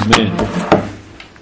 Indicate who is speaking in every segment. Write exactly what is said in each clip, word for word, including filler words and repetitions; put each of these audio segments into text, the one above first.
Speaker 1: Amen.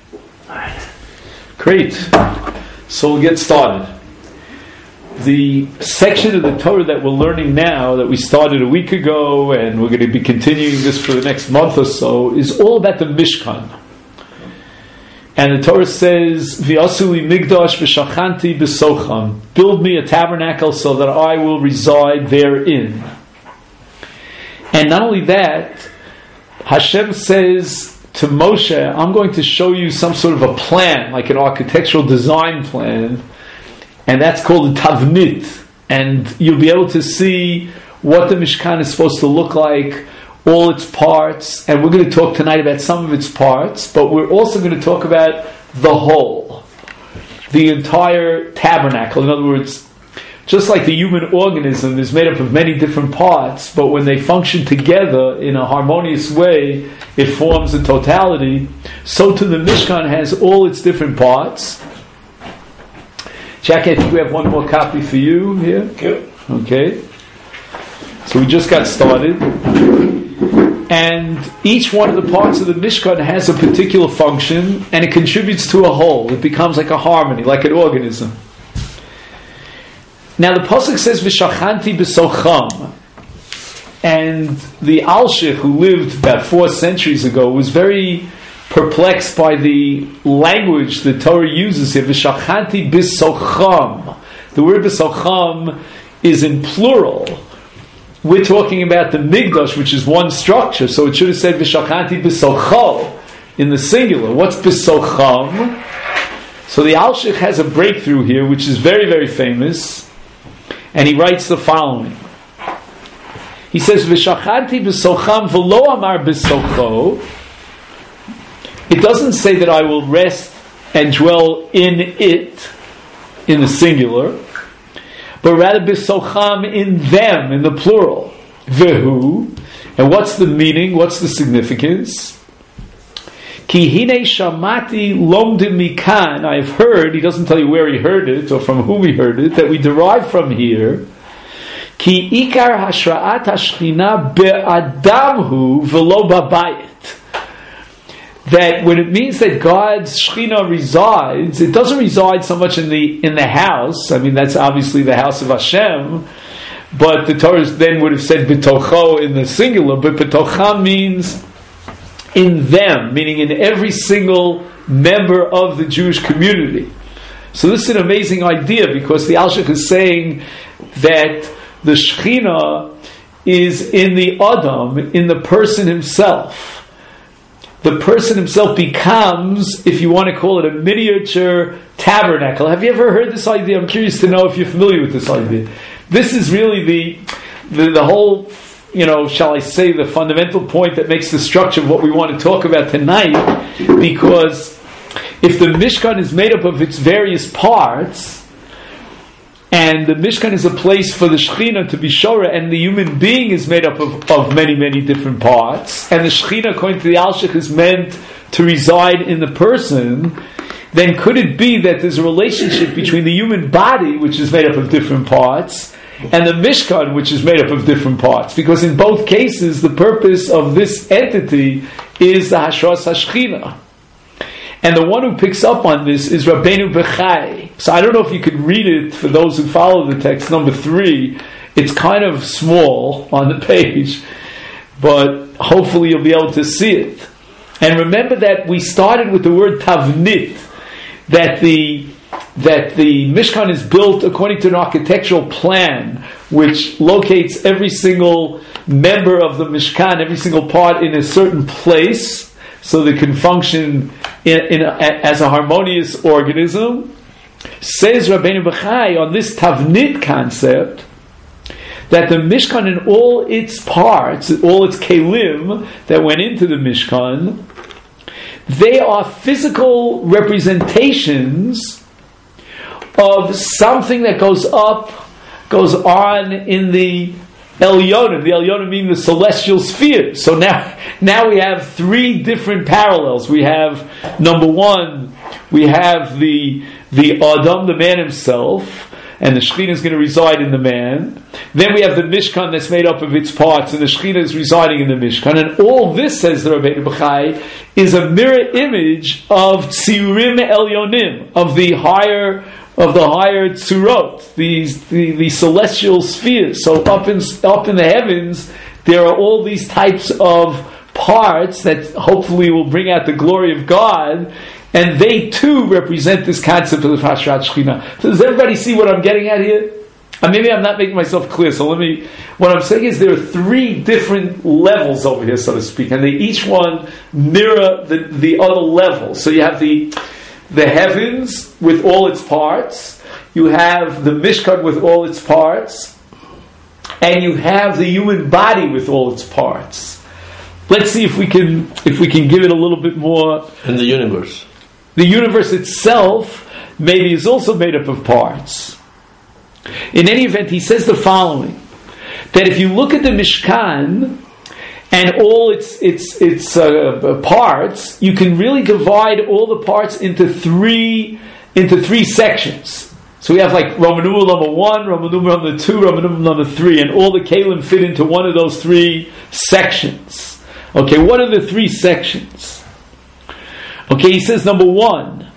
Speaker 1: Great. So we'll get started. The section of the Torah that we're learning now, that we started a week ago, and we're going to be continuing this for the next month or so, is all about the Mishkan. And the Torah says, "V'yasu li migdash v'shachanti b'socham." Build me a tabernacle so that I will reside therein. And not only that, Hashem says to Moshe, I'm going to show you some sort of a plan, like an architectural design plan, and that's called a tavnit. And you'll be able to see what the Mishkan is supposed to look like, all its parts, and we're going to talk tonight about some of its parts, but we're also going to talk about the whole, the entire tabernacle. In other words, just like the human organism is made up of many different parts, but when they function together in a harmonious way, it forms a totality, so too the Mishkan has all its different parts. Jackie, I think we have one more copy for you here.
Speaker 2: Okay.
Speaker 1: Okay. So we just got started. And each one of the parts of the Mishkan has a particular function, and it contributes to a whole. It becomes like a harmony, like an organism. Now the pasuk says "V'shachanti b'socham," and the Alshich, who lived about four centuries ago, was very perplexed by the language the Torah uses here. "V'shachanti b'socham." The word "b'socham" is in plural. We're talking about the Migdash, which is one structure, so it should have said "V'shachanti b'socho" in the singular. What's b'socham? So the Alshich has a breakthrough here, which is very, very famous. And he writes the following. He says, "V'shachanti b'socham v'lo amar b'socho." It doesn't say that I will rest and dwell in it, in the singular, but rather b'socham, in them, in the plural. V'hu. And what's the meaning? What's the significance? Ki hine shamati lomdim mikan. I have heard, he doesn't tell you where he heard it or from whom he heard it, that we derive from here. Ki ikar hashraat hashchina be'adamhu v'lo babayit. That when it means that God's Shechina resides, it doesn't reside so much in the in the house. I mean, that's obviously the house of Hashem. But the Torah then would have said b'tocho in the singular, but b'tocha means in them, meaning in every single member of the Jewish community. So this is an amazing idea, because the Alshich is saying that the Shechina is in the Adam, in the person himself. The person himself becomes, if you want to call it, a miniature tabernacle. Have you ever heard this idea? I'm curious to know if you're familiar with this idea. This is really the the, the whole, you know, shall I say, the fundamental point that makes the structure of what we want to talk about tonight, because if the Mishkan is made up of its various parts, and the Mishkan is a place for the Shechina to be Shora, and the human being is made up of, of many, many different parts, and the Shechina, according to the Alshich, is meant to reside in the person, then could it be that there's a relationship between the human body, which is made up of different parts, and the Mishkan, which is made up of different parts? Because in both cases, the purpose of this entity is the Hashras HaShechina. And the one who picks up on this is Rabbeinu Bechai. So I don't know if you could read it for those who follow the text, number three. It's kind of small on the page, but hopefully you'll be able to see it. And remember that we started with the word Tavnit, that the that the Mishkan is built according to an architectural plan which locates every single member of the Mishkan, every single part, in a certain place, so they can function in, in a, as a harmonious organism. Says Rabbeinu Bechai on this Tavnit concept, that the Mishkan in all its parts, all its kelim that went into the Mishkan, they are physical representations of something that goes up, goes on in the Elyonim. The Elyonim mean the celestial sphere. So now, now we have three different parallels. We have, number one, we have the the Adam, the man himself. and the Shekhinah is going to reside in the man. Then we have the Mishkan that's made up of its parts, and the Shekhinah is residing in the Mishkan. And all this, says the Rabbeinu Bachai, is a mirror image of Tziurim Elyonim, of the higher of the higher Tzurot, these the, the celestial spheres. So up in up in the heavens, there are all these types of parts that hopefully will bring out the glory of God. And they too represent this concept of the Hashrat Shekhinah. So does everybody see what I'm getting at here? Uh, maybe I'm not making myself clear, so let me... What I'm saying is there are three different levels over here, so to speak, and they each one mirror the, the other level. So you have the, the heavens with all its parts, you have the Mishkan with all its parts, and you have the human body with all its parts. Let's see if we can if we can give it a little bit more...
Speaker 2: And the universe.
Speaker 1: The universe itself maybe is also made up of parts. In any event, he says the following, that if you look at the Mishkan and all its its its uh, parts, you can really divide all the parts into three into three sections. So we have like Roman numeral number one, Roman numeral number two, Roman numeral number three, and all the Kalim fit into one of those three sections. Okay, what are the three sections? Okay, he says number one,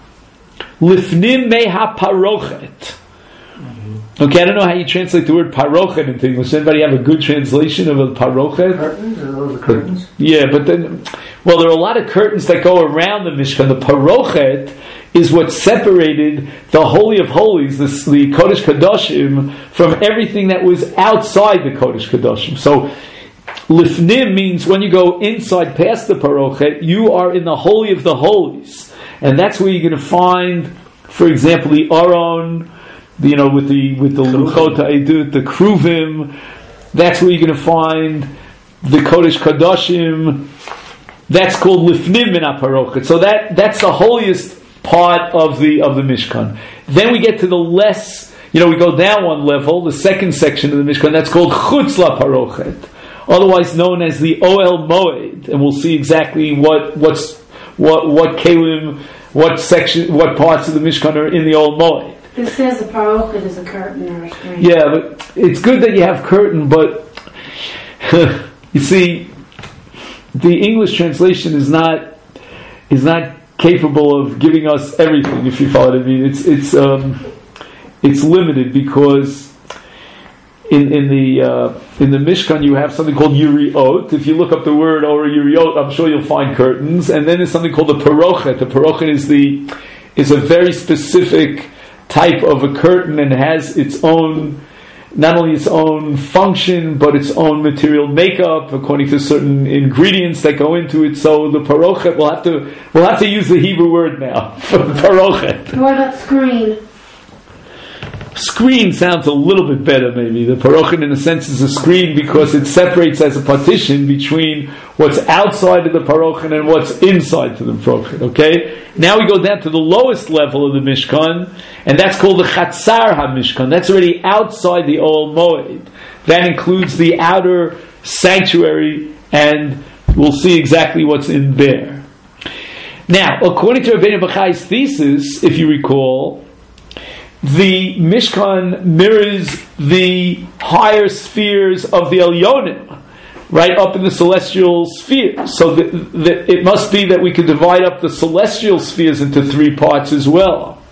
Speaker 1: Lifnim meha parochet. Okay, I don't know how you translate the word parochet into English. Does anybody have a good translation of a parochet?
Speaker 3: Curtains? Are those the curtains?
Speaker 1: Yeah, but then, well, there are a lot of curtains that go around the Mishkan. The parochet is what separated the Holy of Holies, the, the Kodesh Kadoshim, from everything that was outside the Kodesh Kadoshim. So, Lifnim means when you go inside past the parochet, you are in the Holy of the Holies. And that's where you're going to find, for example, the Aron, you know, with the with the Luchot HaEdut, the Kruvim. That's where you're going to find the Kodesh Kadoshim. That's called Lifnim min HaParochet. So that, that's the holiest part of the of the Mishkan. Then we get to the less, you know, we go down one level, the second section of the Mishkan, that's called Chutz LaParochet, otherwise known as the Oel Moed, and we'll see exactly what what's what what Kalim, what section, what parts of the Mishkan are in the Oel Moed.
Speaker 4: It says the parochet is a curtain or a screen.
Speaker 1: Yeah, but it's good that you have curtain, but you see, the English translation is not is not capable of giving us everything. If you follow what I mean, it's it's um, it's limited because in in the uh, in the Mishkan you have something called Yuriot. If you look up the word or Yuriot, I'm sure you'll find curtains. And then there's something called the Parochet. The Parochet is the is a very specific type of a curtain and has its own, not only its own function, but its own material makeup according to certain ingredients that go into it. So the parochet, we'll have to we'll have to use the Hebrew word now for the parochet.
Speaker 4: What about screen?
Speaker 1: Screen sounds a little bit better, maybe. The parochet, in a sense, is a screen because it separates as a partition between what's outside of the parochet and what's inside to the parochet. Okay? Now we go down to the lowest level of the Mishkan, and that's called the Chatzar HaMishkan. That's already outside the Oel Moed. That includes the outer sanctuary, and we'll see exactly what's in there. Now, according to Rabbeinu Bachai's thesis, if you recall, the Mishkan mirrors the higher spheres of the Elyonim, right up in the celestial spheres. So the, the, it must be that we could divide up the celestial spheres into three parts as well.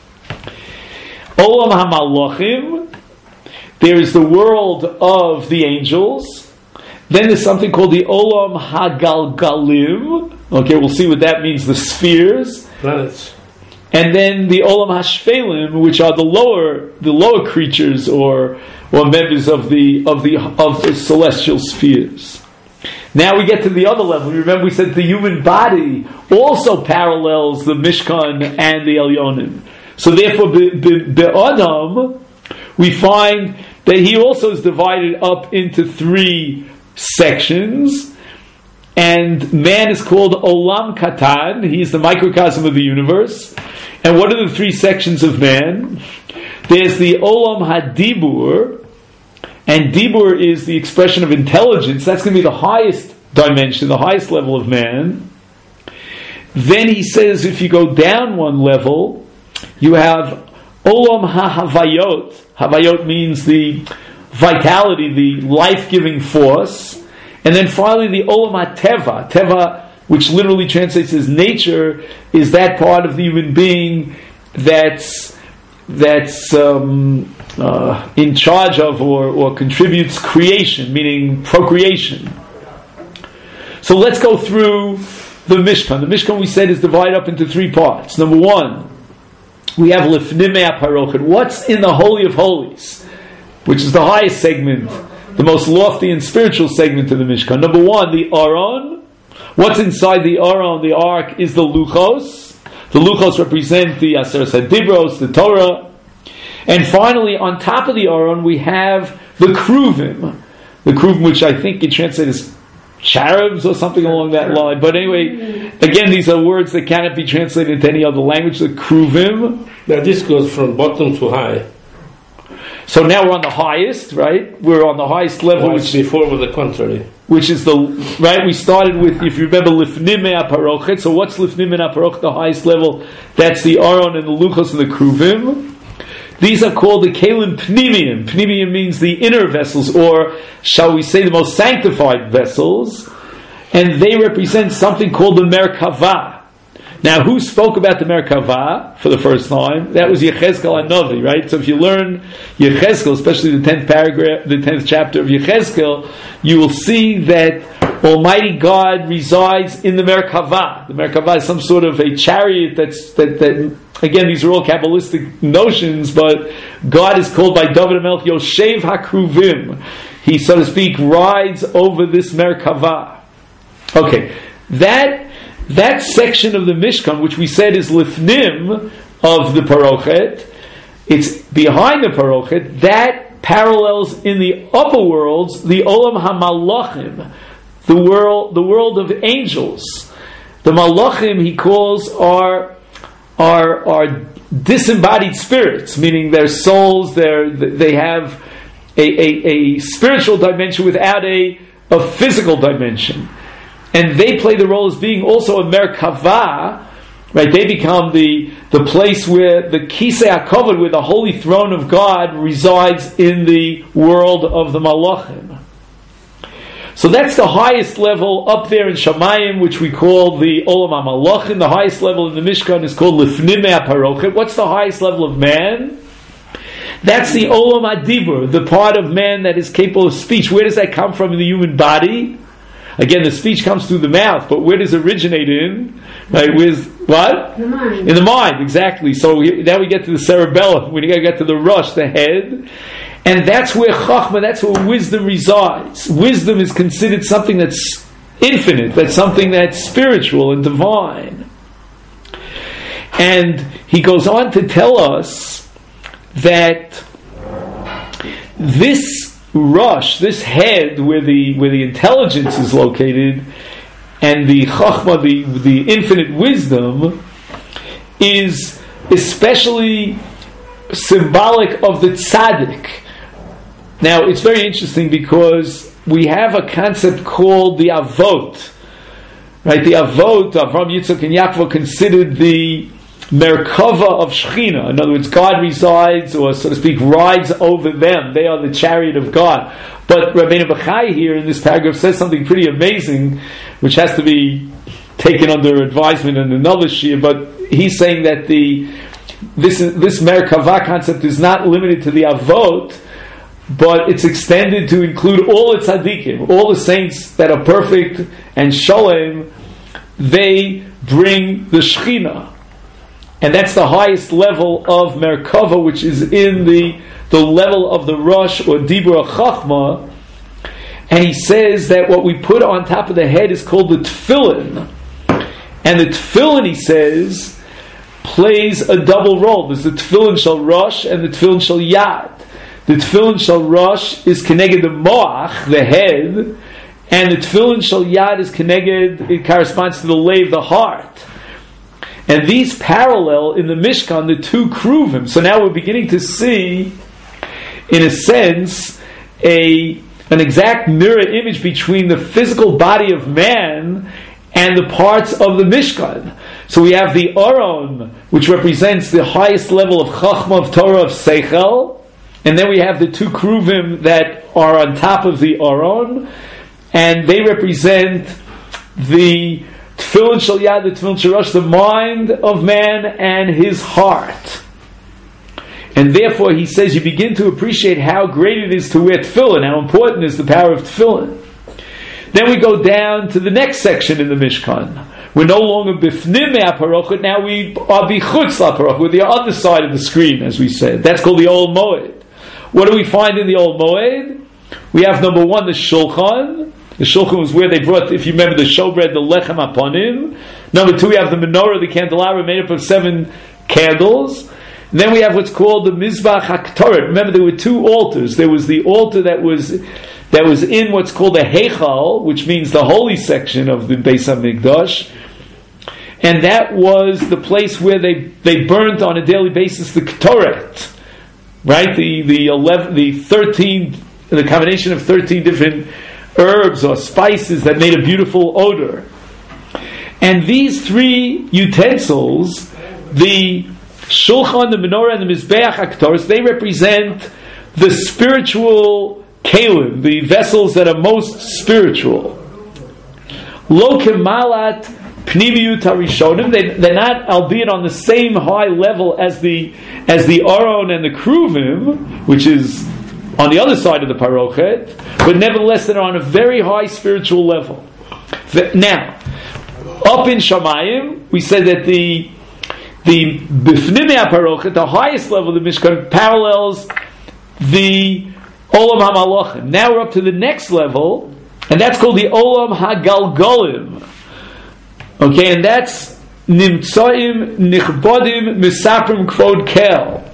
Speaker 1: Olam HaMalachim, there is the world of the angels. Then there's something called the Olam HaGalgalim. Okay, we'll see what that means, the spheres.
Speaker 2: Planets.
Speaker 1: And then the Olam HaShfelim, which are the lower the lower creatures or or members of the of the of the celestial spheres. Now we get to the other level. Remember, we said the human body also parallels the Mishkan and the Elyonim. So therefore, Be'adam, we find that he also is divided up into three sections. And man is called Olam Katan. He's the microcosm of the universe. And what are the three sections of man? There's the Olam HaDibur. And Dibur is the expression of intelligence. That's going to be the highest dimension, the highest level of man. Then he says if you go down one level, you have Olam HaHavayot. Havayot means the vitality, the life-giving force. And then finally the Olam HaTeva. Teva, which literally translates as nature, is that part of the human being that's that's um, uh, in charge of or, or contributes creation, meaning procreation. So let's go through the Mishkan. The Mishkan, we said, is divided up into three parts. Number one, we have Lifnimei HaParochet. What's in the Holy of Holies, which is the highest segment, the most lofty and spiritual segment of the Mishkan. Number one, the Aron. What's inside the Aron, the Ark, is the Luchos. The Luchos represent the Aseret HaDibros, the Torah. And finally, on top of the Aron, we have the Kruvim. The Kruvim, which I think you translate as cherubs or something along that line. But anyway, again, these are words that cannot be translated into any other language. The Kruvim.
Speaker 2: Now this goes from bottom to high.
Speaker 1: So now we're on the highest, right? We're on the highest level.
Speaker 2: Which before was the contrary.
Speaker 1: Which is the, right, we started with, if you remember, Lifnimei HaParochet. So what's Lifnimei HaParochet, the highest level? That's the Aron and the Luchos and the Kruvim. These are called the Kelim Pnimiyim. Pnimiyim means the inner vessels, or shall we say the most sanctified vessels. And they represent something called the Merkavah. Now, who spoke about the Merkavah for the first time? That was Yechezkel HaNavi, right? So if you learn Yechezkel, especially the tenth paragraph, the tenth chapter of Yechezkel, you will see that Almighty God resides in the Merkavah. The Merkavah is some sort of a chariot that's, that, that, again, these are all Kabbalistic notions, but God is called by David HaMelech Yoshev HaKruvim. He, so to speak, rides over this Merkavah. Okay, that That section of the Mishkan, which we said is Lifnim of the Parochet, it's behind the Parochet, that parallels in the upper worlds the Olam HaMalachim, the world, the world of angels. The Malachim, he calls, are, are, are disembodied spirits, meaning their souls, they're, they have a, a, a spiritual dimension without a, a physical dimension. And they play the role as being also a Merkavah, right? They become the, the place where the Kisei HaKavod, where the holy throne of God resides in the world of the Malachim. So that's the highest level up there in Shamayim, which we call the Olam HaMalachim. The highest level in the Mishkan is called Lifnimei HaParochet. What's the highest level of man? That's the Olam HaDibur, the part of man that is capable of speech. Where does that come from in the human body? Again, the speech comes through the mouth, but where does it originate in? Right? With what?
Speaker 4: The mind.
Speaker 1: In the mind, exactly. So we, now we get to the cerebellum. We get to the rush, the head, and that's where Chachma, that's where wisdom resides. Wisdom is considered something that's infinite, that's something that's spiritual and divine. And he goes on to tell us that this rush, this head where the where the intelligence is located, and the chachma, the the infinite wisdom, is especially symbolic of the tzaddik. Now, it's very interesting because we have a concept called the avot, right? The avot, Avraham, Yitzchak, and Yaakov, considered the Merkava of Shechina. In other words, God resides, or so to speak, rides over them. They are the chariot of God. But Rabbeinu Bachai here in this paragraph says something pretty amazing, which has to be taken under advisement in another shir. But he's saying that the this this Merkava concept is not limited to the Avot, but it's extended to include all the tzaddikim, all the saints that are perfect and sholem. They bring the Shechina. And that's the highest level of Merkava, which is in the, the level of the Rosh or Dibur Chachma. And he says that what we put on top of the head is called the Tefillin. And the Tefillin, he says, plays a double role. There's the Tefillin Shel Rosh and the Tefillin Shel Yad. The Tefillin Shel Rosh is connected to Moach, the head, and the Tefillin Shel Yad is connected, it corresponds to the Lev, the heart. And these parallel in the Mishkan the two Kruvim. So now we're beginning to see, in a sense, a an exact mirror image between the physical body of man and the parts of the Mishkan. So we have the Aron, which represents the highest level of Chachma, of Torah, of Seichel, and then we have the two kruvim that are on top of the aron, and they represent the tefillin shel yad, the tefillin shel rosh, the mind of man and his heart. And therefore, he says, you begin to appreciate how great it is to wear tefillin, how important is the power of tefillin. Then we go down to the next section in the Mishkan. We're no longer bifnim me'aparochet, now we are bichutz la'parochet, we're the other side of the screen, as we said. That's called the Old Moed. What do we find in the Old Moed? We have, number one, the Shulchan. The Shulchan was where they brought, if you remember, the showbread, the lechem aponim. Number two, we have the menorah, the candelabra, made up of seven candles. And then we have what's called the Mizbach HaKtoret. Remember, there were two altars. There was the altar that was that was in what's called a Heichal, which means the holy section of the Beis HaMikdash. And that was the place where they, they burnt on a daily basis the Ktoret. Right? The the eleven, the thirteen, the combination of thirteen different herbs or spices that made a beautiful odor. And these three utensils, the Shulchan, the Menorah, and the Mizbeach HaKtoros, they represent the spiritual kalim, the vessels that are most spiritual. Lo kemalat pnimiyut harishonim, they, they're not, albeit on the same high level as the as the Aron and the Kruvim, which is on the other side of the Parochet, but nevertheless they're on a very high spiritual level. Now, up in Shamayim, we said that the the Bifnimi HaParochet, the highest level of the Mishkan, parallels the Olam HaMalachim. Now we're up to the next level, and that's called the Olam HaGalgolim. Okay, and that's Nimtsoim Nichbodim Misaprim Kvod Kel.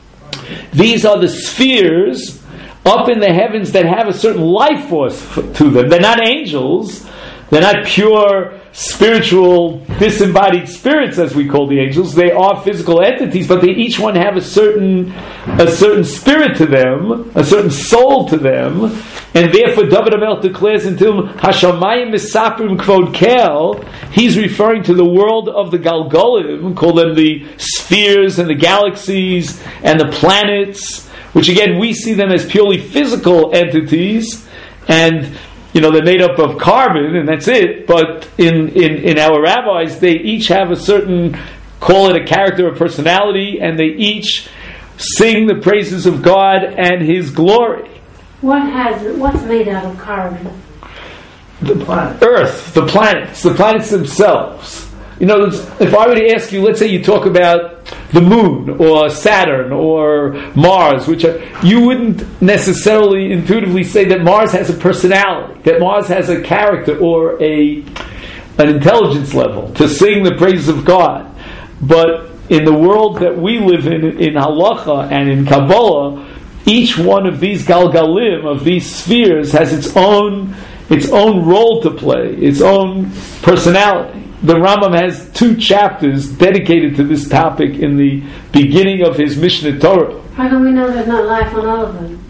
Speaker 1: These are the spheres up in the heavens that have a certain life force to them. They're not angels. They're not pure spiritual disembodied spirits, as we call the angels. They are physical entities, but they each one have a certain a certain spirit to them, a certain soul to them, and therefore David HaMelech declares until Hashamayim Misaprim Kvod Kel, he's referring to the world of the Galgolim, call them the spheres and the galaxies and the planets, which again we see them as purely physical entities, and you know, they're made up of carbon, and that's it. But in, in, in our rabbis, they each have a certain, call it a character or personality, and they each sing the praises of God and His glory.
Speaker 4: What has what's made out of carbon?
Speaker 1: The planet. Earth, the planets, the planets themselves. You know, if I were to ask you, let's say you talk about the moon or Saturn or Mars, which are, you wouldn't necessarily intuitively say that Mars has a personality, that Mars has a character or a an intelligence level to sing the praises of God. But in the world that we live in, in Halacha and in Kabbalah, each one of these Galgalim, of these spheres, has its own its own role to play, its own personality. The Rambam has two chapters dedicated to this topic in the beginning of his Mishneh Torah.
Speaker 4: How do we know there's not life on all of them?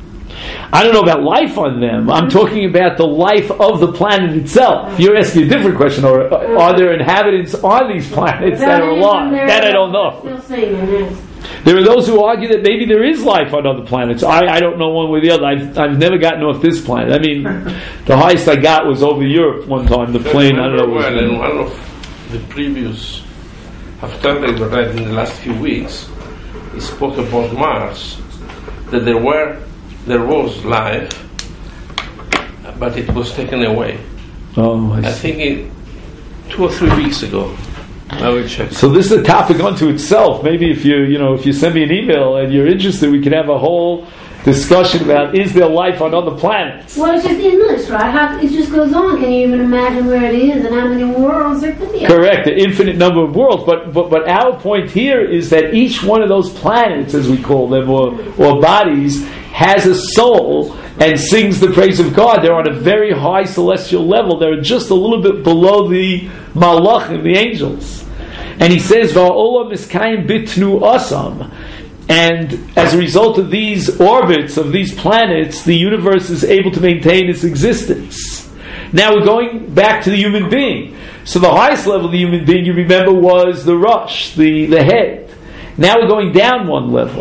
Speaker 1: I don't know about life on them. I'm talking about the life of the planet itself. You're asking a different question. Or are there inhabitants on these planets that are alive? That I don't know.
Speaker 4: Still singing, yes.
Speaker 1: There are those who argue that maybe there is life on other planets. I, I don't know one way or the other. I've, I've never gotten off this planet. I mean, the highest I got was over Europe one time. The plane, I don't know.
Speaker 2: Well, in one of the previous Haftarah we read in the last few weeks, he spoke about Mars, that there were there was life, but it was taken away.
Speaker 1: Oh, I,
Speaker 2: I think it, two or three weeks ago. I will check.
Speaker 1: So this is a topic unto itself. Maybe if you you know if you send me an email and you're interested, we can have a whole discussion about is there life on other planets.
Speaker 4: Well, it's just endless, right? How, it just goes on. Can you even imagine where it is and how many worlds there could be?
Speaker 1: Correct, the infinite number of worlds. But but but our point here is that each one of those planets, as we call them, or or bodies, has a soul and sings the praise of God. They're on a very high celestial level. They're just a little bit below the malachim, the angels. And he says, "Va'olam miskayim bitnu asam." And as a result of these orbits of these planets, the universe is able to maintain its existence. Now we're going back to the human being. So the highest level of the human being, you remember, was the Rosh, the, the head. Now we're going down one level.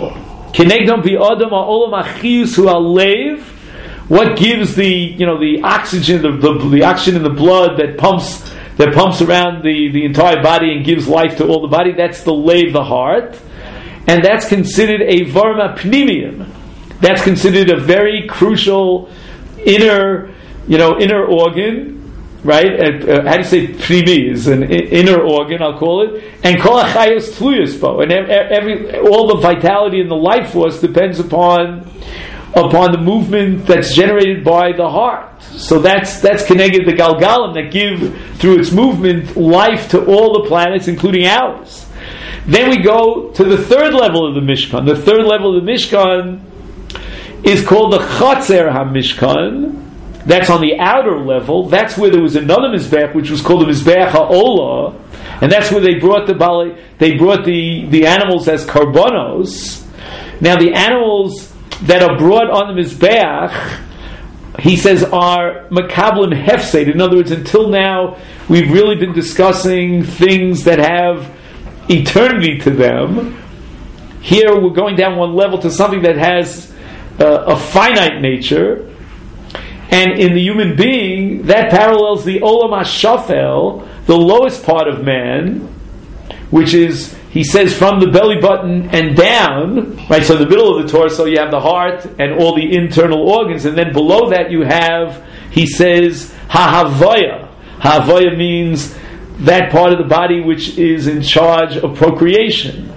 Speaker 1: Kenegdom bi'odam ha'olam achiyus hu halev. What gives the you know the oxygen the, the the oxygen in the blood that pumps that pumps around the, the entire body and gives life to all the body? That's the lev, the heart, and that's considered a varma pnimium. That's considered a very crucial inner you know inner organ. Right? Uh, how do you say pnimi is an inner organ? I'll call it. And kol hachayos tluyos bo, and every all the vitality and the life force depends upon upon the movement that's generated by the heart. So that's that's connected the galgalim that give through its movement life to all the planets, including ours. Then we go to the third level of the Mishkan. The third level of the Mishkan is called the Chatzer HaMishkan. That's on the outer level. That's where there was another Mizbeach, which was called the Mizbeach HaOlah, and that's where they brought the Bali, they brought the, the animals as karbonos. Now the animals that are brought on the Mizbeach, he says, are Makablim Hefsed. In other words, until now, we've really been discussing things that have eternity to them. Here we're going down one level to something that has uh, a finite nature. And in the human being, that parallels the Olam HaShafel, the lowest part of man, which is, he says, from the belly button and down, right? So in the middle of the torso you have the heart and all the internal organs, and then below that you have, he says, Ha-Havaya. Ha-Havaya means that part of the body which is in charge of procreation.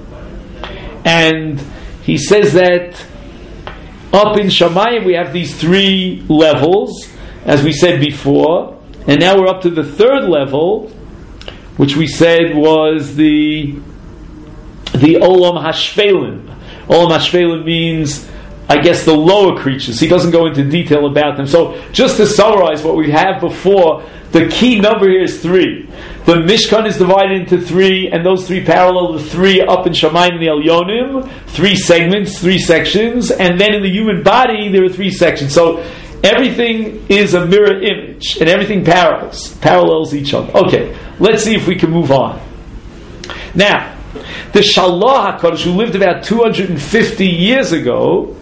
Speaker 1: And he says that up in Shamayim we have these three levels, as we said before, and now we're up to the third level, which we said was the the Olam Hashvelim. Olam Hashvelim means, I guess, the lower creatures. He doesn't go into detail about them. So just to summarize what we have before, the key number here is three. The Mishkan is divided into three, and those three parallel the three up in Shamayim and the Elyonim, three segments, three sections, and then in the human body there are three sections. So everything is a mirror image, and everything parallels, parallels each other. Okay, let's see if we can move on. Now, the Shalach HaKadosh, who lived about two hundred fifty years ago,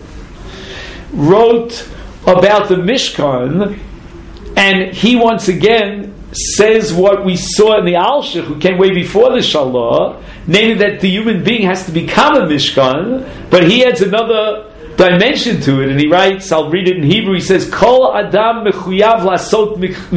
Speaker 1: wrote about the Mishkan, and he once again says what we saw in the Alshich, who came way before the Shalach, namely that the human being has to become a Mishkan, but he adds another dimension to it, and he writes, I'll read it in Hebrew, he says, Kol Adam Mechuyav Lasot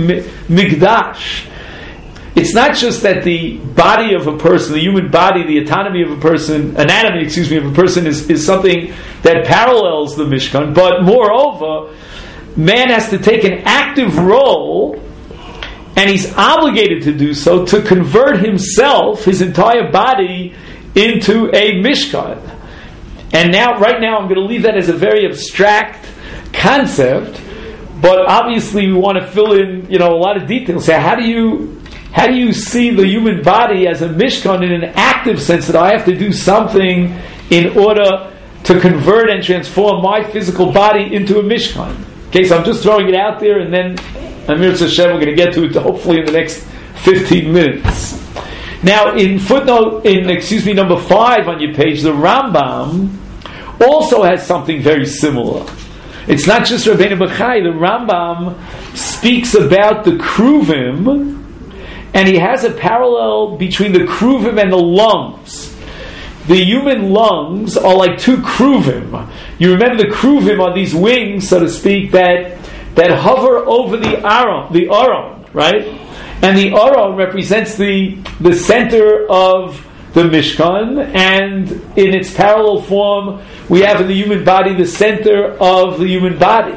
Speaker 1: Mikdash. It's not just that the body of a person, the human body, the autonomy of a person, anatomy, excuse me, of a person is, is something that parallels the Mishkan, but moreover, man has to take an active role, and he's obligated to do so, to convert himself, his entire body, into a Mishkan. And now, right now, I'm going to leave that as a very abstract concept, but obviously we want to fill in, you know, a lot of details. So how do you, how do you see the human body as a Mishkan in an active sense, that I have to do something in order to convert and transform my physical body into a Mishkan? Okay, so I'm just throwing it out there, and then Amir Tzashem, we're going to get to it hopefully in the next fifteen minutes. Now, in footnote, in excuse me, number five on your page, the Rambam also has something very similar. It's not just Rabbeinu Bachai. The Rambam speaks about the Kruvim, and he has a parallel between the Kruvim and the lungs. The human lungs are like two Kruvim. You remember the Kruvim are these wings, so to speak, that that hover over the Aron, the Aron, right? And the Aron represents the the center of the Mishkan, and in its parallel form, we have in the human body the center of the human body.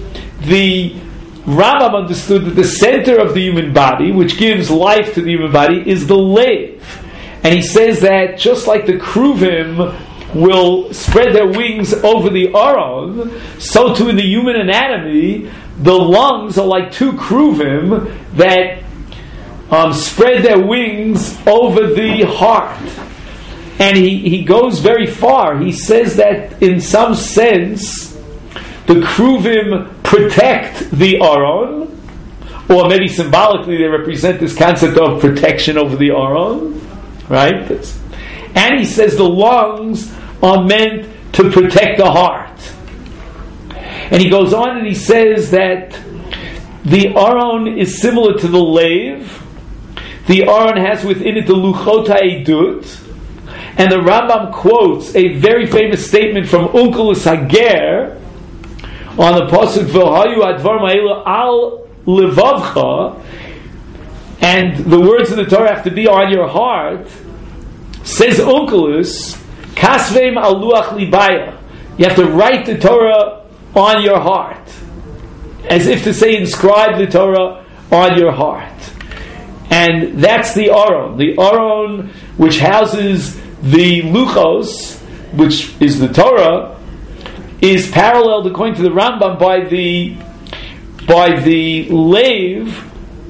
Speaker 1: The Rambam understood that the center of the human body, which gives life to the human body, is the lev. And he says that just like the Kruvim will spread their wings over the Aron, so too in the human anatomy, the lungs are like two Kruvim that um, spread their wings over the heart. And he, he goes very far. He says that in some sense, the Kruvim protect the Aron, or maybe symbolically they represent this concept of protection over the Aron, right? And he says the lungs are meant to protect the heart. And he goes on and he says that the Aron is similar to the Lev. The Aron has within it the Luchot HaEdut. And the Rambam quotes a very famous statement from Onkelos Hager on the pasuk V'hayu advar ma'elu al levavcha, and the words of the Torah have to be on your heart. Says Onkelos, kasveim al luach libaya. You have to write the Torah on your heart, as if to say, inscribe the Torah on your heart. And that's the Aron. The Aron, which houses the Luchos, which is the Torah, is paralleled, according to the Rambam, by the by the Lev,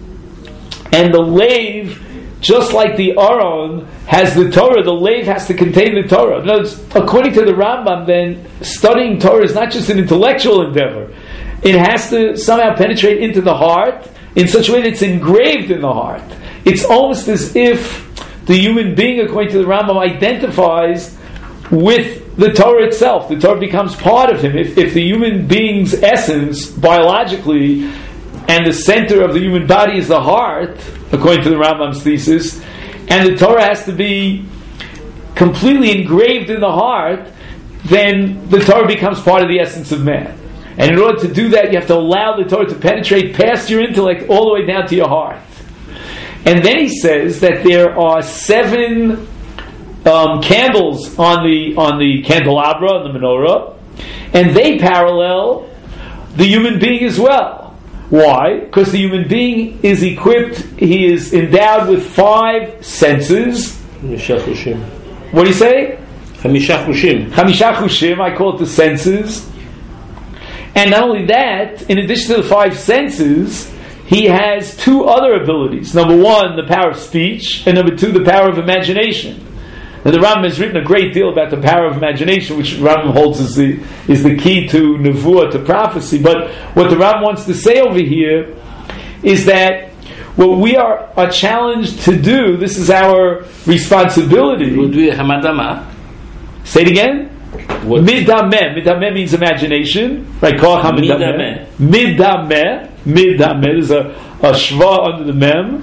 Speaker 1: and the Lev, just like the Aron has the Torah, the Lev has to contain the Torah. In other words, according to the Rambam, then studying Torah is not just an intellectual endeavor; it has to somehow penetrate into the heart in such a way that it's engraved in the heart. It's almost as if the human being, according to the Rambam, identifies with the Torah itself. The Torah becomes part of him. If, if the human being's essence, biologically, and the center of the human body is the heart, according to the Rambam's thesis, and the Torah has to be completely engraved in the heart, then the Torah becomes part of the essence of man. And in order to do that, you have to allow the Torah to penetrate past your intellect all the way down to your heart. And then he says that there are seven um, candles on the on the candelabra, on the menorah, and they parallel the human being as well. Why? Because the human being is equipped, he is endowed with five senses. What do you say?
Speaker 2: Chamisha chushim.
Speaker 1: Chamisha chushim, I call it the senses. And not only that, in addition to the five senses, he has two other abilities. Number one, the power of speech, and number two, the power of imagination. Now, the Rambam has written a great deal about the power of imagination, which Rambam holds is the, is the key to nevuah, to prophecy. But what the Rambam wants to say over here is that what we are, are challenged to do, this is our responsibility. Say it again. Midameh. Midameh means imagination. Right? Midameh. Midameh. Midameh. There's a, a shva under the mem.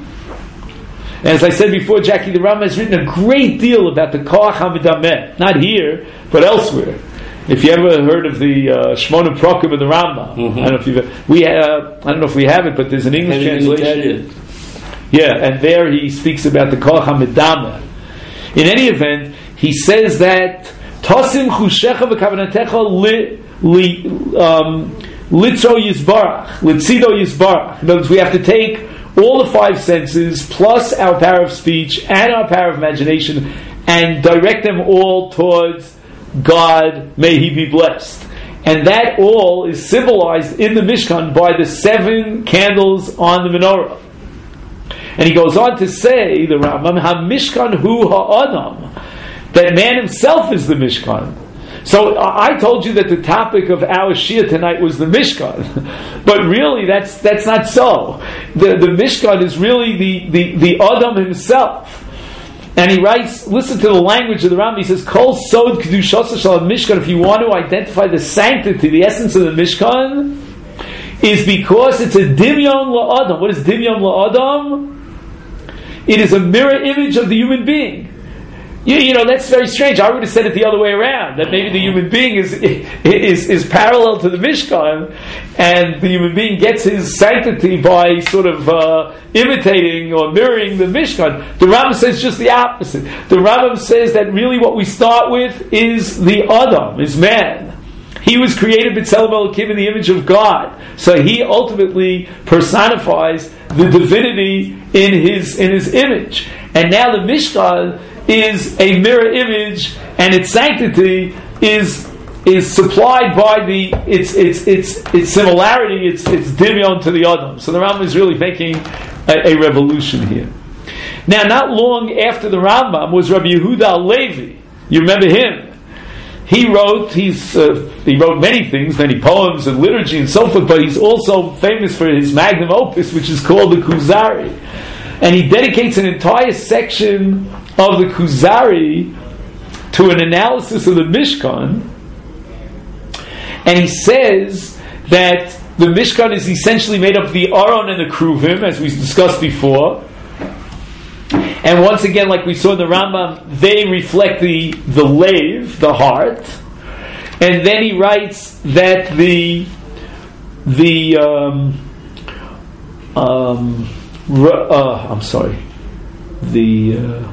Speaker 1: And as I said before, Jackie, the Rambam has written a great deal about the koach hamidameh. Not here, but elsewhere. If you ever heard of the uh, Shmona Prokim of the Rambam, mm-hmm. I don't know if you've we have, I don't know if we have it, but there's an English translation. Yeah, and there he speaks about the koach hamidameh. In any event, he says that Tosim chushecha v'kavanatecha li li um, litzo yisbarach, litzido yisbarach. In other words, we have to take all the five senses plus our power of speech and our power of imagination and direct them all towards God. May He be blessed. And that all is symbolized in the Mishkan by the seven candles on the menorah. And he goes on to say, the Rambam, Ha-Mishkan hu ha'adam, that man himself is the Mishkan. So I told you that the topic of our Shia tonight was the Mishkan, but really that's that's not so. The the Mishkan is really the the, the Adam himself. And he writes, listen to the language of the Rambam. He says, Kol sod kedushas shel Mishkan. If you want to identify the sanctity, the essence of the Mishkan, is because it's a dimyon la'adam. What is dimyon la'adam? It is a mirror image of the human being. You, you know, that's very strange. I would have said it the other way around, that maybe the human being is is is parallel to the Mishkan, and the human being gets his sanctity by sort of uh, imitating or mirroring the Mishkan. The Rambam says just the opposite. The Rambam says that really what we start with is the Adam, is man. He was created b'tzelem Elokim in the image of God, so he ultimately personifies the divinity in his in his image. And now the Mishkan is a mirror image, and its sanctity is is supplied by the its its its its similarity, its its dimyon to the Adam. So the Rambam is really making a, a revolution here. Now, not long after the Rambam was Rabbi Yehuda Halevi. You remember him? He wrote he's uh, he wrote many things, many poems and liturgy and so forth. But he's also famous for his magnum opus, which is called the Kuzari, and he dedicates an entire section of the Kuzari to an analysis of the Mishkan. and he says that the Mishkan is essentially made up of the Aron and the Kruvim, as we discussed before. And once again, like we saw in the Rambam, they reflect the the Lev, the heart. And then he writes that the the um, um, uh, I'm sorry, the uh,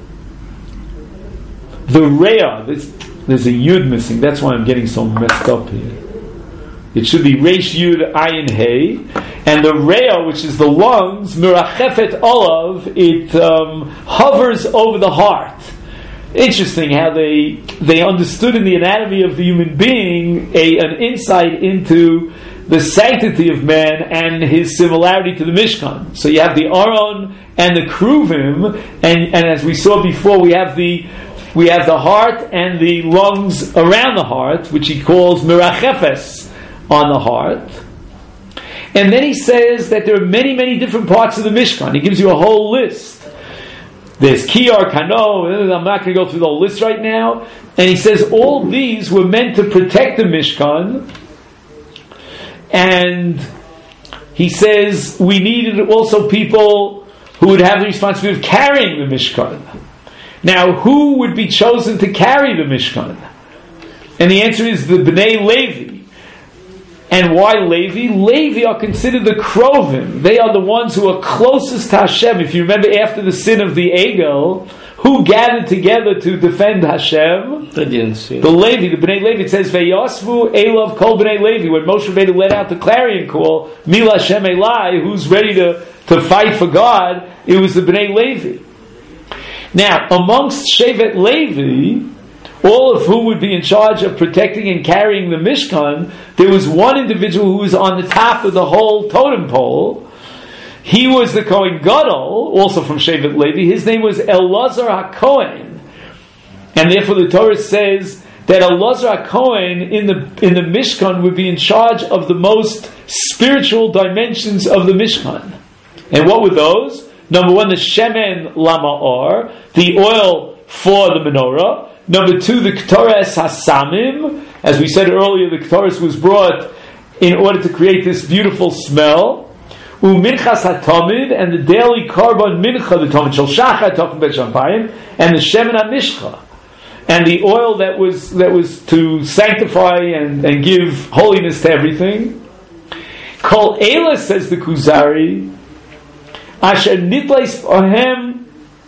Speaker 1: the Reah. There's, there's a Yud missing. That's why I'm getting so messed up here. It should be Reish Yud Ayin Hey, and the Reah, which is the lungs, Mirachefet Olav, it um, hovers over the heart. Interesting how they they understood in the anatomy of the human being a, an insight into the sanctity of man and his similarity to the Mishkan. So you have the Aron and the Kruvim, and, and as we saw before, we have the we have the heart and the lungs around the heart, which he calls Mirachefes on the heart. And then he says that there are many, many different parts of the Mishkan. He gives you a whole list. There's Kiyar, Kano, I'm not going to go through the whole list right now. And he says all these were meant to protect the Mishkan. And he says we needed also people who would have the responsibility of carrying the Mishkan. Now, who would be chosen to carry the Mishkan? And the answer is the Bnei Levi. And why Levi? Levi are considered the Krovim. They are the ones who are closest to Hashem. If you remember, after the sin of the Egel, who gathered together to defend Hashem?
Speaker 2: They didn't see
Speaker 1: the Levi, the Bnei Levi. It says, Veyosvu Elav Kol Bnei Levi. When Moshe Rabbeinu let out the clarion call, Mil Hashem Elai, who's ready to, to fight for God, it was the Bnei Levi. Now, amongst Shevet Levi, all of whom would be in charge of protecting and carrying the Mishkan, there was one individual who was on the top of the whole totem pole. He was the Kohen Gadol, also from Shevet Levi. His name was Elazar HaKohen. And therefore the Torah says that Elazar HaKohen in the, in the Mishkan would be in charge of the most spiritual dimensions of the Mishkan. And what were those? Number one, the Shemen Lama'or, the oil for the menorah. Number two, the Ketores Hasamim. As we said earlier, the Ketores was brought in order to create this beautiful smell. Uminchas HaTamid, and the daily Karban Mincha, the Tamid Shel Shachar, talking about Shampayim, and the Shemen HaMishcha, and the oil that was that was to sanctify and, and give holiness to everything. Kol Eila, says the Kuzari, Asher Nitleis Ohem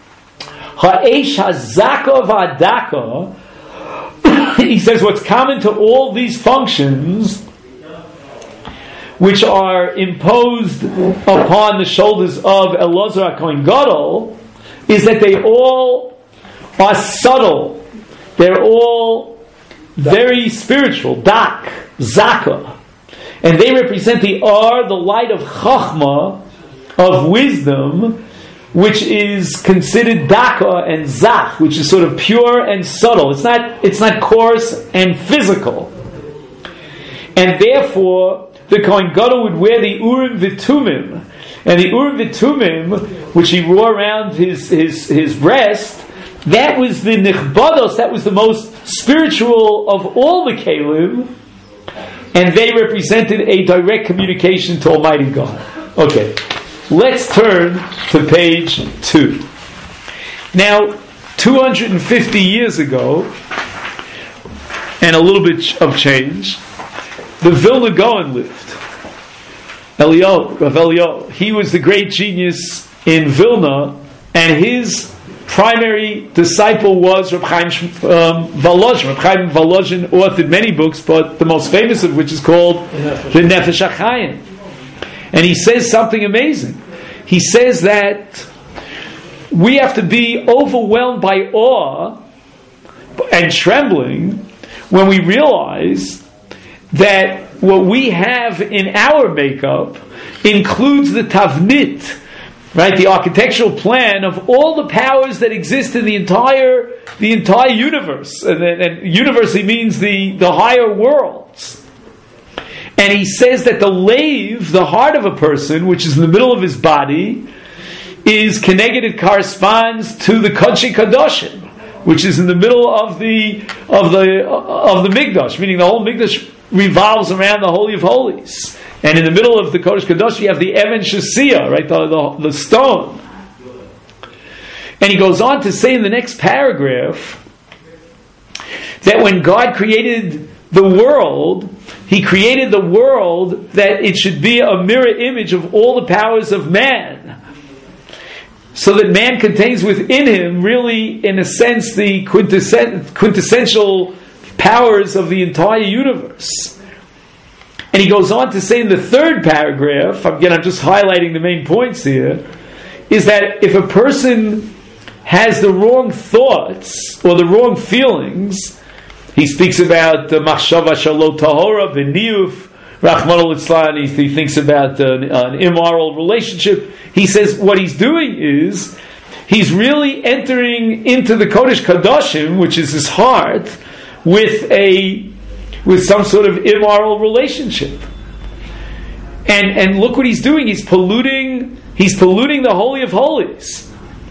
Speaker 1: Ha'esh hazaka v'adaka. He says what's common to all these functions, which are imposed upon the shoulders of Elazar HaKohen Gadol, is that they all are subtle. They're all very spiritual. Dak, zaka. And they represent the Ar, the light of Chachma, of wisdom, which is considered daka and zach, which is sort of pure and subtle. It's not it's not coarse and physical. And therefore, the Kohen Gadol would wear the Urim V'Tumim. And the Urim V'Tumim, which he wore around his, his, his breast, that was the Nichbados, that was the most spiritual of all the Kelim, and they represented a direct communication to Almighty God. Okay. Let's turn to page two. Now, two hundred fifty years ago, and a little bit of change, the Vilna Gaon lived. Eliyahu, Rav Eliyahu. He was the great genius in Vilna, and his primary disciple was Reb Chaim um, Volozhin. Reb Chaim Volozhin authored many books, but the most famous of which is called the Nefesh HaChaim. And he says something amazing. He says that we have to be overwhelmed by awe and trembling when we realize that what we have in our makeup includes the tavnit, right, the architectural plan of all the powers that exist in the entire the entire universe, and, and universe means the, the higher worlds. And he says that the lave, the heart of a person, which is in the middle of his body, is connected, it corresponds to the Kodesh Kadoshim, which is in the middle of the of the of the Mikdash, meaning the whole Mikdash revolves around the Holy of Holies. And in the middle of the Kodesh Kadosh, you have the Even Shasiyah, right, the, the, the stone. And he goes on to say in the next paragraph that when God created the world, He created the world that it should be a mirror image of all the powers of man. So that man contains within him, really, in a sense, the quintessential, quintessential powers of the entire universe. And he goes on to say in the third paragraph, again I'm just highlighting the main points here, is that if a person has the wrong thoughts or the wrong feelings, he speaks about the machshava shalot tahora b'niyuf Rahman al-Islan, he thinks about an, an immoral relationship. He says what he's doing is he's really entering into the Kodesh Kadoshim, which is his heart, with a with some sort of immoral relationship. And and look what he's doing. He's polluting he's polluting the Holy of Holies.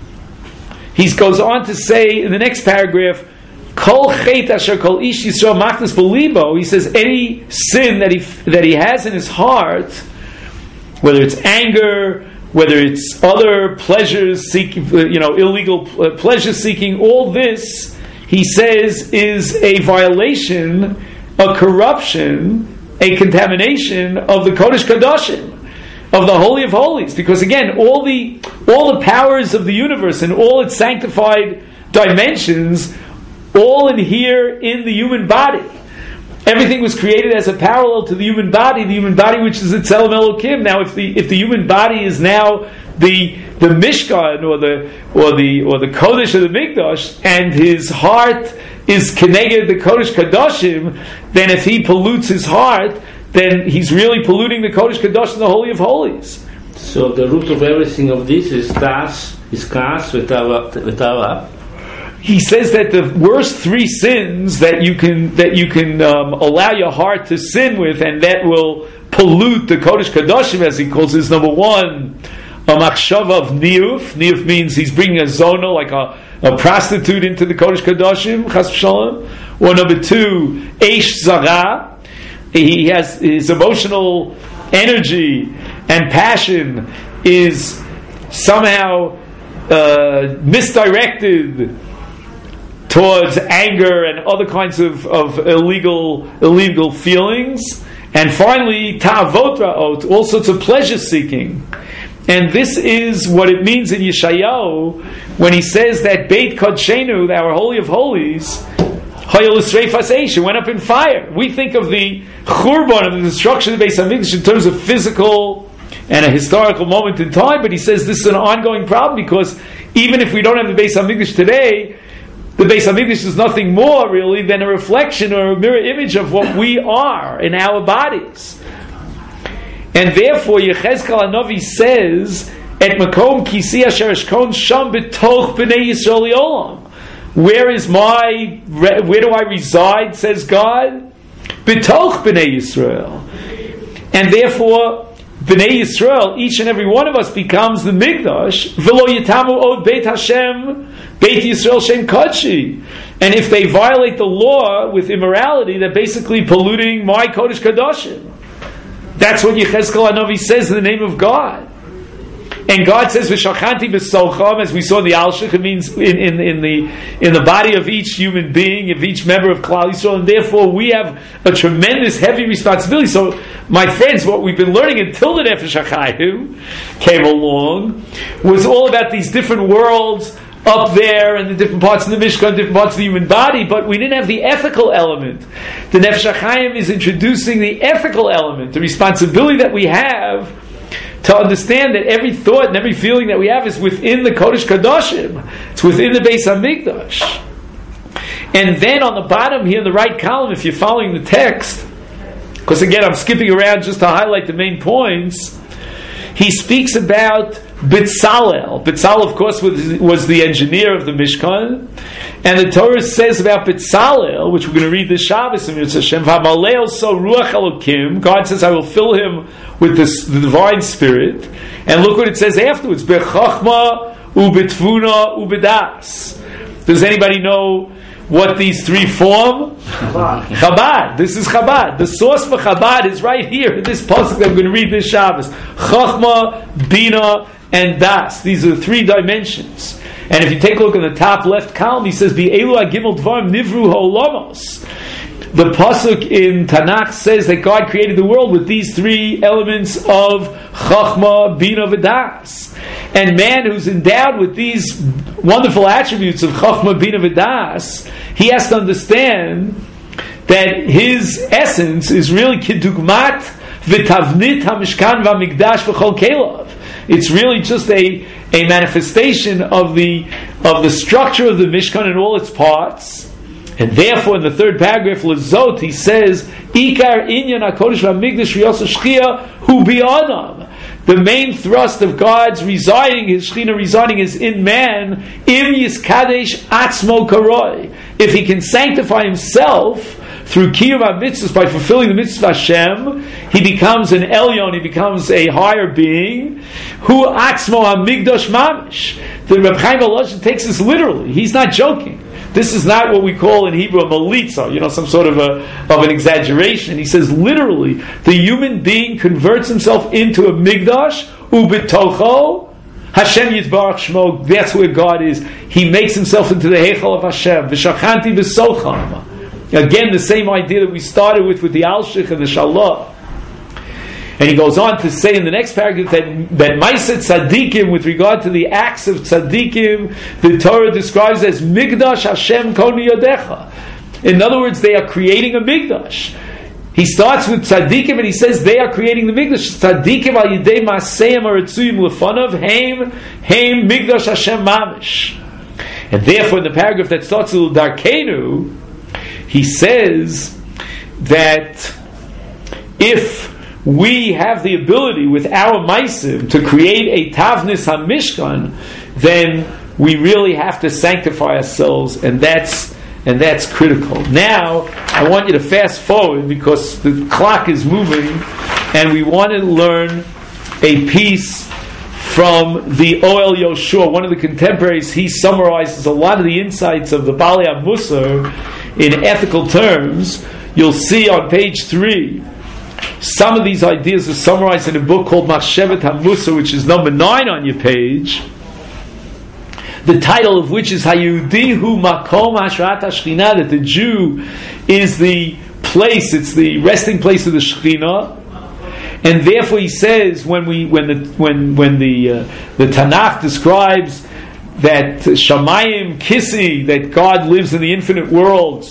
Speaker 1: He goes on to say in the next paragraph, Kol chet asher kol ish Yisrael machnas b'libo. He says any sin that he that he has in his heart, whether it's anger, whether it's other pleasures seeking, you know, illegal pleasure seeking, all this, he says, is a violation, a corruption, a contamination of the Kodesh Kadoshim, of the Holy of Holies. Because again, all the all the powers of the universe and all its sanctified dimensions all inhere in the human body. Everything was created as a parallel to the human body, the human body which is Tzelem Elokim. Now, if the if the human body is now the the Mishkan or the or the or the Kodesh of the Mikdash, and his heart is connected the Kodesh Kadoshim, then if he pollutes his heart, then he's really polluting the Kodesh Kadosh and the Holy of Holies.
Speaker 3: So the root of everything of this is das, is kas, v'tava.
Speaker 1: He says that the worst three sins that you can that you can um, allow your heart to sin with, and that will pollute the Kodesh Kadoshim, as he calls it, is number one, a machshava of niyuf. Niyuf means he's bringing a zona, like a, a prostitute, into the Kodesh Kadoshim, chas v'shalom. Or number two, eish zara. He has his emotional energy and passion is somehow uh, misdirected towards anger and other kinds of, of illegal illegal feelings. And finally, ta'avot ra'ot, all sorts of pleasure seeking. And this is what it means in Yeshayahu when he says that Beit Kodshenu, our Holy of Holies, went up in fire. We think of the Churban, of the destruction of the Beis HaMikdash, in terms of physical and a historical moment in time, but he says this is an ongoing problem, because even if we don't have the Beis HaMikdash today, the Beis HaMikdash is nothing more really than a reflection or a mirror image of what we are in our bodies. And therefore Yechezkel HaNavi says, Et makom kisi asher eshkon sham b'toch b'nei Yisrael yolam. Where is my, where do I reside, says God? B'toch b'nei Yisrael. And therefore, b'nei Yisrael, each and every one of us becomes the Mikdash. V'lo yitamu od Beit Hashem, Beit Yisrael Shem Kodshi. And if they violate the law with immorality, they're basically polluting my Kodesh Kadoshim. That's what Yechezkel HaNavi says in the name of God. And God says, "V'shachanti b'socham," as we saw in the Alshich, it means in, in, in the in the body of each human being, of each member of Klal Yisrael, and therefore we have a tremendous, heavy responsibility. So, my friends, what we've been learning until the Nefesh HaChaim came along was all about these different worlds up there, and the different parts of the Mishkan, different parts of the human body, but we didn't have the ethical element. The Nefesh HaChaim is introducing the ethical element, the responsibility that we have to understand that every thought and every feeling that we have is within the Kodesh Kadoshim. It's within the Beis HaMikdash. And then on the bottom here in the right column, if you're following the text, because again I'm skipping around just to highlight the main points, he speaks about B'Tzalel. B'Tzalel, of course, was, was the engineer of the Mishkan. And the Torah says about B'Tzalel, which we're going to read this Shabbos in Mitzvah Hashem, V'amaleo so ruach Elokim. God says, I will fill him with this, the divine spirit. And look what it says afterwards. B'chachma u'b'tfuna u'b'das. Does anybody know what these three form? Chabad. Chabad. This is Chabad. The source for Chabad is right here in this pasuk that I'm going to read this Shabbos. Chachma, Bina, and Das. These are the three dimensions. And if you take a look in the top left column, he says, Be'elu ha'gimel dvarim nivru ha'olamos. The pasuk in Tanakh says that God created the world with these three elements of Chachma, Bina, V'das. And man who's endowed with these wonderful attributes of Chachma, Bina, V'das, he has to understand that his essence is really Kidugmat V'tavnit HaMishkan V'Mikdash V'chol Kelav. It's really just a, a manifestation of the of the structure of the Mishkan and all its parts. And therefore, in the third paragraph, Lazot, he says, Ikar Inyan HaKodesh VaMikdash V'Yosa Shchia Hu B'Adam. The main thrust of God's residing, His Shechina residing, is in man. Im Yiskadesh Atzmo Karoi. If he can sanctify himself through Kiyum HaMitzvahs, by fulfilling the mitzvah Hashem, he becomes an Elyon, he becomes a higher being. Hu Atzmo HaMikdash Mamish. The Reb Chaim Volozhin takes this literally. He's not joking. This is not what we call in Hebrew a malitza, you know, some sort of a of an exaggeration. He says literally, the human being converts himself into a migdash, ubitocho, Hashem Yitbarach Shmo. That's where God is. He makes himself into the heichal of Hashem. V'shachanti b'socham. Again, the same idea that we started with with the Alshich and the Shalah. And he goes on to say in the next paragraph that that Ma'aseh Tzadikim, with regard to the acts of Tzadikim, the Torah describes as Migdash Hashem Kol Miyodecha. In other words, they are creating a Migdash. He starts with Tzadikim and he says they are creating the Migdash. Tzadikim al Yidei Maseim Aratzuyim Lefanav Heim Heim Migdash Hashem Mamish. And therefore, in the paragraph that starts with Darkenu, he says that if we have the ability with our Maisim to create a Tavnis HaMishkan, then we really have to sanctify ourselves, and that's and that's critical. Now, I want you to fast forward because the clock is moving, and we want to learn a piece from the Oel Yoshua, one of the contemporaries. He summarizes a lot of the insights of the Balei HaMusar in ethical terms. You'll see on page three. Some of these ideas are summarized in a book called Machshevet HaMusar, which is number nine on your page. The title of which is Hayudi Hu Makom Hashrat HaShechina, that the Jew is the place, it's the resting place of the Shechina. And therefore, he says when we when the when when the uh, the Tanakh describes that Shamayim Kisi, that God lives in the infinite worlds,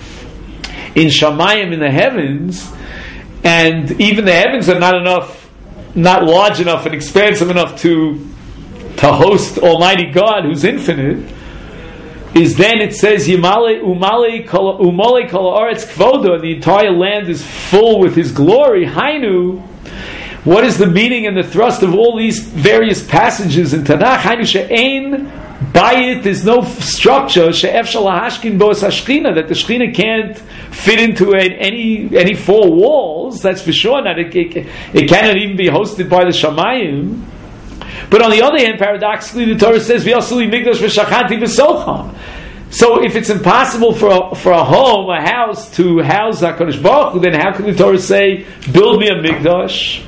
Speaker 1: in Shamayim, in the heavens. And even the heavens are not enough, not large enough and expansive enough to to host Almighty God, who's infinite. Is then it says Yimale Umale Umale Kol Haaretz Kvodo, the entire land is full with His glory. Hainu. What is the meaning and the thrust of all these various passages in Tanakh? Hainu she'ein bayit, there's no structure she'ef shel hashkin bo hashchina, that the Shechina can't fit into a, any any four walls. That's for sure. Not it, it, it cannot even be hosted by the Shamayim. But on the other hand, paradoxically, the Torah says v'yasuli migdash v'shachanti v'socham. So if it's impossible for a, for a home, a house, to house HaKadosh Baruch Hu, then how can the Torah say, build me a migdash?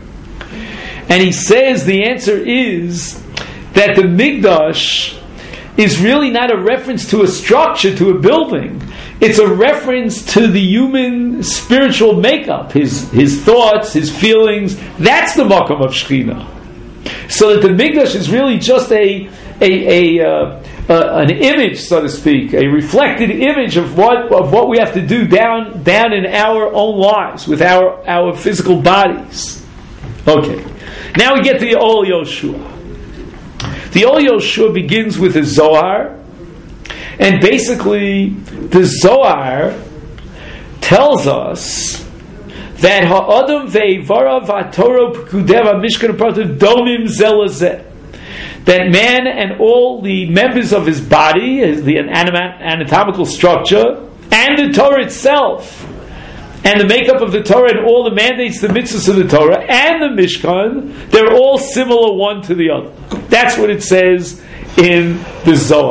Speaker 1: And he says the answer is that the migdash is really not a reference to a structure, to a building. It's a reference to the human spiritual makeup, his his thoughts, his feelings. That's the makom of Shechina. So that the migdash is really just a a, a uh, uh, an image, so to speak, a reflected image of what of what we have to do down down in our own lives with our our physical bodies. Okay. Now we get to the Oel Yoshua. The Oel Yoshua begins with the Zohar, and basically the Zohar tells us that ha'adam ve'ivara v'atoro p'kudeva mishkan prativ domim zelazeh, that man and all the members of his body, the anatomical structure, and the Torah itself, and the makeup of the Torah and all the mandates, the mitzvahs of the Torah, and the Mishkan, they're all similar one to the other. That's what it says in the Zohar.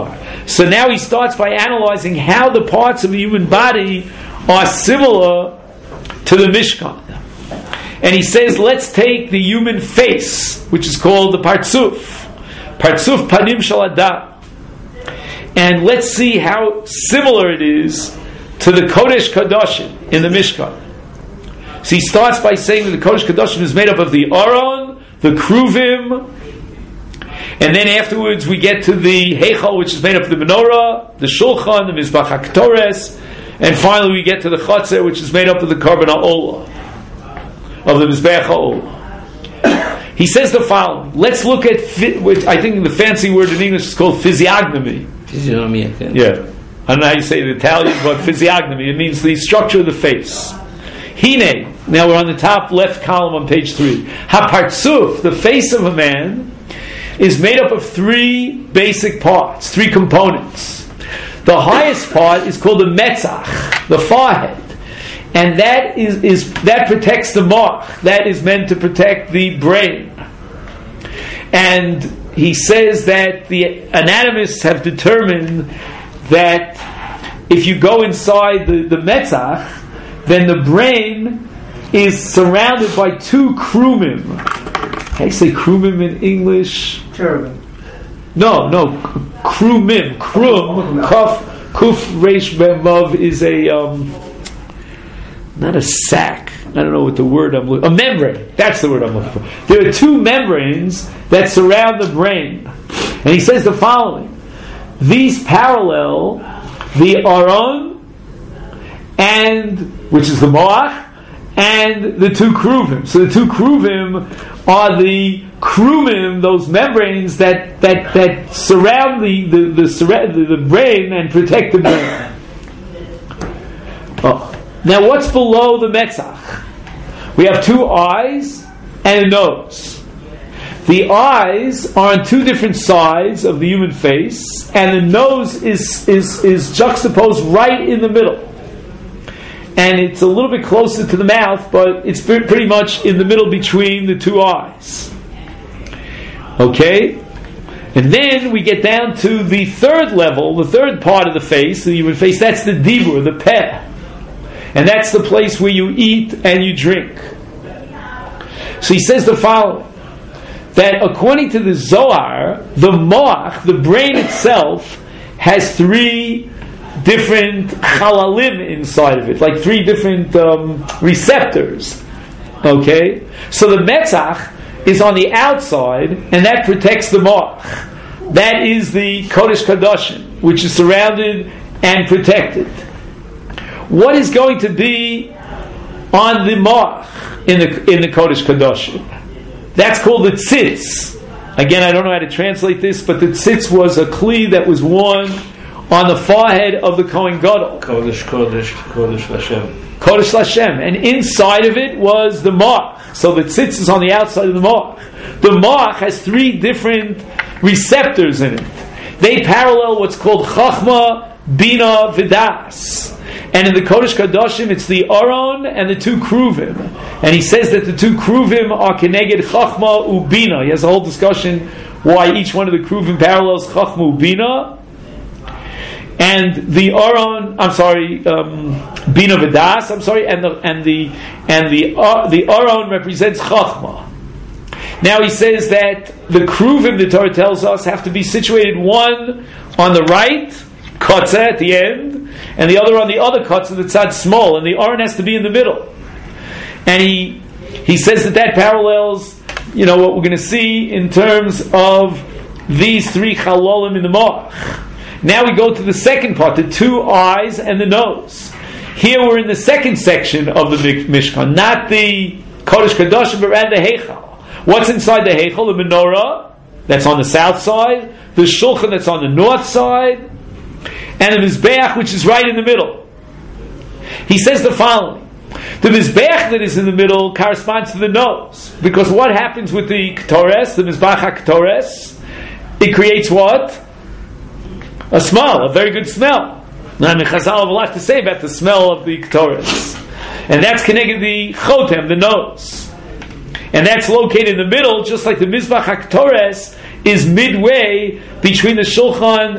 Speaker 1: So now he starts by analyzing how the parts of the human body are similar to the Mishkan. And he says, let's take the human face, which is called the Partsuf. Partsuf Panim Shel Adam. And let's see how similar it is to the Kodesh Kadoshim in the Mishkan. So he starts by saying that the Kodesh Kadoshim is made up of the Aron, the Kruvim, and then afterwards we get to the Heichal, which is made up of the Menorah, the Shulchan, the Mizbach HaKtores, and finally we get to the Chatzar, which is made up of the Karban HaOlah, of the Mizbech HaOlah. He says the following. Let's look at, which I think the fancy word in English is called physiognomy.
Speaker 3: Physiognomy, okay.
Speaker 1: Yeah. I don't know how you say it in Italian, but physiognomy. It means the structure of the face. Hine. Now we're on the top left column on page three. Ha-partsuf, the face of a man, is made up of three basic parts, three components. The highest part is called the metzach, the forehead. And that is, is that protects the mark. That is meant to protect the brain. And he says that the anatomists have determined that if you go inside the, the metzach, then the brain is surrounded by two krumim. How do you say krumim in English?
Speaker 5: Cherubim.
Speaker 1: No, no, krumim. Krum, kuf, kuf, reish, mem, vav is a, um, not a sac. I don't know what the word I'm looking for. A membrane. That's the word I'm looking for. There are two membranes that surround the brain. And he says the following. These parallel the Aron, and which is the Moach, and the two Kruvim. So the two Kruvim are the Krumim, those membranes that that, that surround the the, the, the the brain and protect the brain. Oh. Now what's below the Metzach? We have two eyes and a nose. The eyes are on two different sides of the human face, and the nose is is is juxtaposed right in the middle. And it's a little bit closer to the mouth, but it's pretty much in the middle between the two eyes. Okay? And then we get down to the third level, the third part of the face, the human face, that's the dibur, the peh. And that's the place where you eat and you drink. So he says the following, that according to the Zohar, the moach, the brain itself, has three different chalalim inside of it, like three different um, receptors. Okay? So the metzach is on the outside, and that protects the moach. That is the Kodesh Kadoshim, which is surrounded and protected. What is going to be on the moach in the in the Kodesh Kadoshim? That's called the tzitz. Again, I don't know how to translate this, but the tzitz was a kli that was worn on the forehead of the Kohen Gadol.
Speaker 2: Kodesh, Kodesh, Kodesh Lashem.
Speaker 1: Kodesh Lashem. And inside of it was the moach. So the tzitz is on the outside of the moach. The moach has three different receptors in it. They parallel what's called Chachma, Bina, Vidas. And in the Kodesh Kadoshim, it's the Aron and the two Kruvim. And he says that the two Kruvim are Keneged Chachma Ubina. He has a whole discussion why each one of the Kruvim parallels Chachma Ubina. And the Aron, I'm sorry, um, Bina Vidas, I'm sorry, and the and the and the uh, the Aron represents Chachma. Now he says that the Kruvim, the Torah tells us, have to be situated one on the right, Kotze at the end, and the other on the other Kotze that's tzad small, and the Aron has to be in the middle. And he he says that that parallels, you know, what we're going to see in terms of these three chalolim in the moach. Now we go to the second part, the two eyes and the nose. Here we're in the second section of the Mishkan, not the Kodesh Kadoshim, but rather the Heichal. What's inside the Heichal? The menorah, that's on the south side, the Shulchan, that's on the north side, and the Mizbeach, which is right in the middle. He says the following. The Mizbeach that is in the middle corresponds to the nose. Because what happens with the Ketores, the Mizbach HaKetores? It creates what? A smell, a very good smell. Now, Chazal have a lot to say about the smell of the Ketores. And that's connected to the Chotem, the nose. And that's located in the middle, just like the Mizbach HaKetores is midway between the Shulchan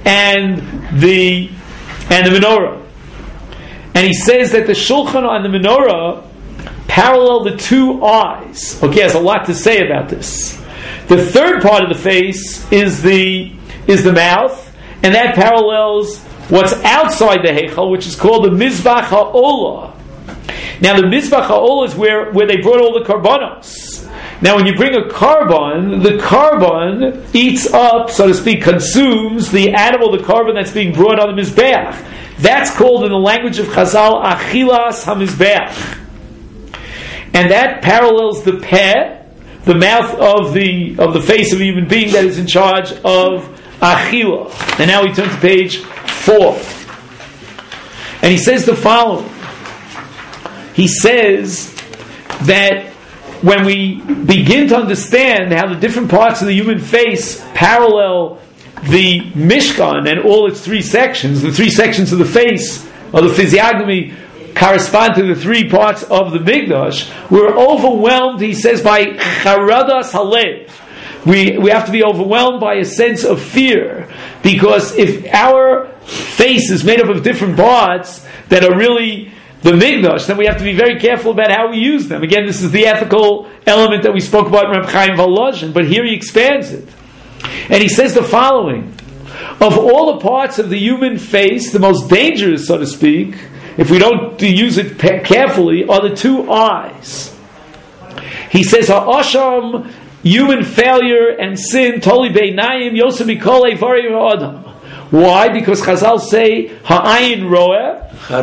Speaker 1: and the and the menorah. And he says that the shulchan and the menorah parallel the two eyes. Okay, has a lot to say about this. The third part of the face is the is the mouth, and that parallels what's outside the heichal, which is called the mizbach ha'olah. Now, the mizbach ha'olah is where, where they brought all the karbanos. Now, when you bring a carbon, the carbon eats up, so to speak, consumes the animal, the carbon that's being brought on the mizbeach. That's called, in the language of Chazal, achilas hamizbeach. And that parallels the peh, the mouth of the of the face of a human being that is in charge of achila. And now we turn to page four. And he says the following. He says that when we begin to understand how the different parts of the human face parallel the Mishkan and all its three sections, the three sections of the face, or the physiognomy, correspond to the three parts of the Mikdash, we're overwhelmed, he says, by charadas halev. We, we have to be overwhelmed by a sense of fear, because if our face is made up of different parts that are really the Mikdash, then we have to be very careful about how we use them. Again, this is the ethical element that we spoke about in Reb Chaim Volozhin, but here he expands it. And he says the following: of all the parts of the human face, the most dangerous, so to speak, if we don't use it carefully, are the two eyes. He says, ha'asham, human failure and sin, toli beinayim, yosem mikol eivari ha'adam. Why? Because Chazal say, ha'ayin roeh,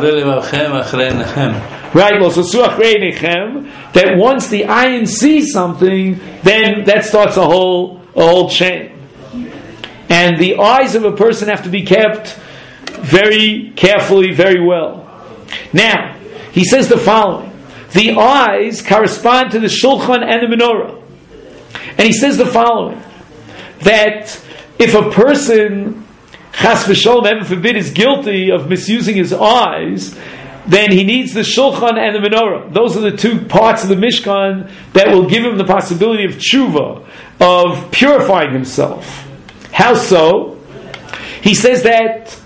Speaker 1: right, that once the ayin sees something, then that starts a whole, a whole chain. And the eyes of a person have to be kept very carefully, very well. Now, he says the following: the eyes correspond to the shulchan and the menorah. And he says the following, that if a person, chas v'sholom, heaven forbid, is guilty of misusing his eyes, then he needs the shulchan and the menorah. Those are the two parts of the Mishkan that will give him the possibility of tshuva, of purifying himself. How so? He says that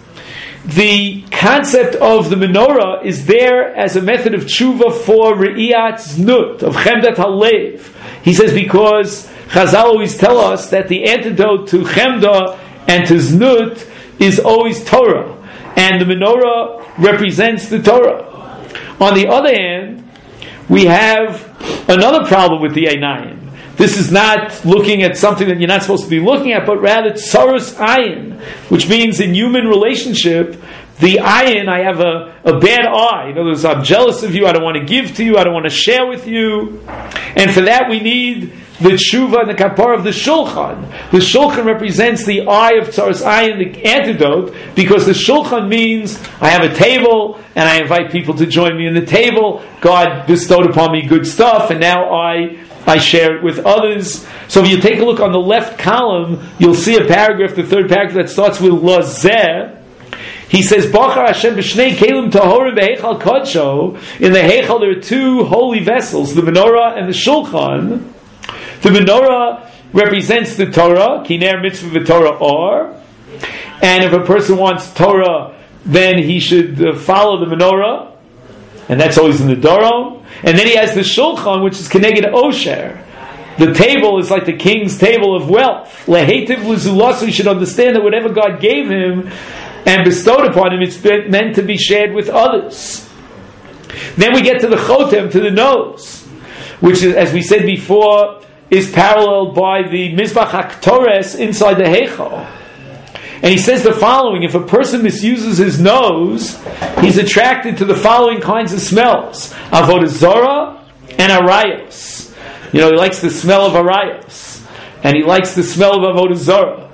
Speaker 1: the concept of the menorah is there as a method of tshuva for re'iyat znut, of chemdat halev. He says because Chazal always tell us that the antidote to chemda and to znut is always Torah, and the menorah represents the Torah. On the other hand, we have another problem with the einayim. This is not looking at something that you're not supposed to be looking at, but rather tsaros ayin, which means in human relationship, the ayin, I have a, a bad eye. In other words, I'm jealous of you, I don't want to give to you, I don't want to share with you. And for that we need the tshuva and the kapara of the shulchan. The shulchan represents the eye of tsaros ayin, the antidote, because the shulchan means I have a table and I invite people to join me in the table. God bestowed upon me good stuff, and now I I share it with others. So if you take a look on the left column, you'll see a paragraph, the third paragraph, that starts with Lazeh. He says, Bachar Hashem b'shnei kelim tahorim b'heichal kodsho. In the heichal there are two holy vessels, the menorah and the shulchan. The menorah represents the Torah, kiner mitzvah v'torah or. And if a person wants Torah, then he should uh, follow the menorah. And that's always in the Doron. And then he has the shulchan, which is keneged osher. The table is like the king's table of wealth. Lehetiv l'zulasu, you should understand that whatever God gave him and bestowed upon him, it's meant to be shared with others. Then we get to the chotem, to the nose, which is, as we said before, is paralleled by the mizbach haktores inside the heichal. And he says the following: if a person misuses his nose, he's attracted to the following kinds of smells: avodah zarah and arayos. You know, he likes the smell of arayos, and he likes the smell of avodah zarah.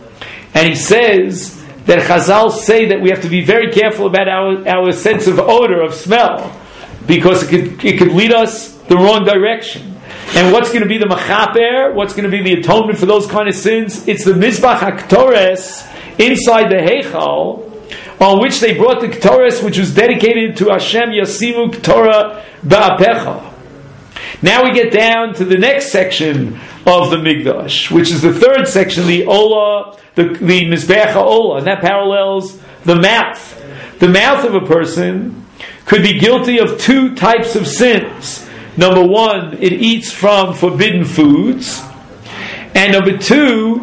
Speaker 1: And he says that Chazal say that we have to be very careful about our, our sense of odor, of smell, because it could, it could lead us the wrong direction. And what's going to be the machaper? What's going to be the atonement for those kind of sins? It's the mizbach haktores inside the heichal, on which they brought the ketores, which was dedicated to Hashem. Yasimu ketorah ba'apecha. Now we get down to the next section of the Mikdash, which is the third section, the Ola, the, the Mizbeach HaOla, and that parallels the mouth. The mouth of a person could be guilty of two types of sins. Number one, it eats from forbidden foods. And number two,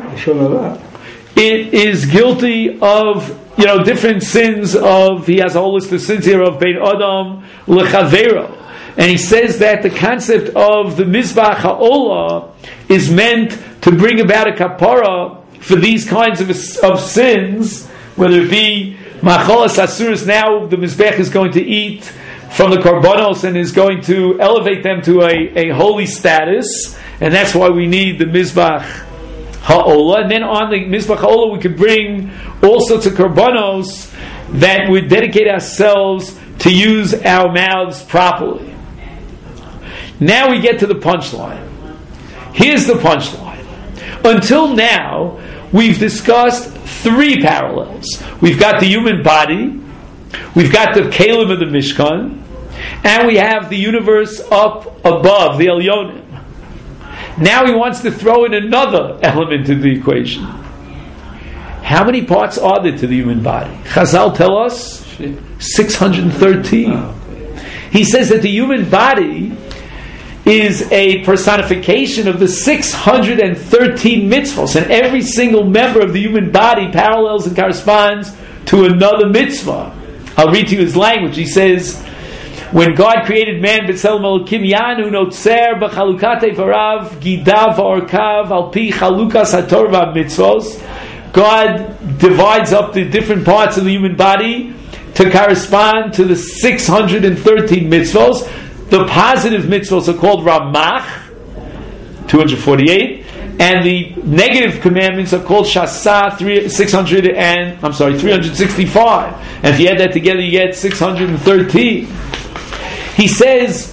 Speaker 1: it is guilty of, you know, different sins of, he has a whole list of sins here of Bein Adam Lechavero. And he says that the concept of the Mizbach HaOlah is meant to bring about a kapara for these kinds of, of sins, whether it be Macholas Asuras. Now the Mizbech is going to eat from the Korbanos and is going to elevate them to a, a holy status, and that's why we need the Mizbach HaOlah. And then on the Mizbach HaOlah we could bring all sorts of Korbanos that would dedicate ourselves to use our mouths properly. Now we get to the punchline. Here's the punchline. Until now, we've discussed three parallels. We've got the human body, we've got the Kalim of the Mishkan, and we have the universe up above, the Elyonim. Now he wants to throw in another element of the equation. How many parts are there to the human body? Chazal tell us six hundred thirteen. He says that the human body is a personification of the six hundred thirteen mitzvahs, and every single member of the human body parallels and corresponds to another mitzvah. I'll read to you his language. He says, when God created man, B'Tselem Elokim Yanu Notzer B'Chalukatei Varav Gidav V'Orkav Al Pi Chalukas HaTorah V'Mitzvos, God divides up the different parts of the human body to correspond to the six hundred thirteen mitzvahs. The positive mitzvahs are called Ramach, two hundred forty-eight, and the negative commandments are called Shasa, six hundred and I'm sorry, three hundred sixty-five. And if you add that together, you get six hundred thirteen. He says,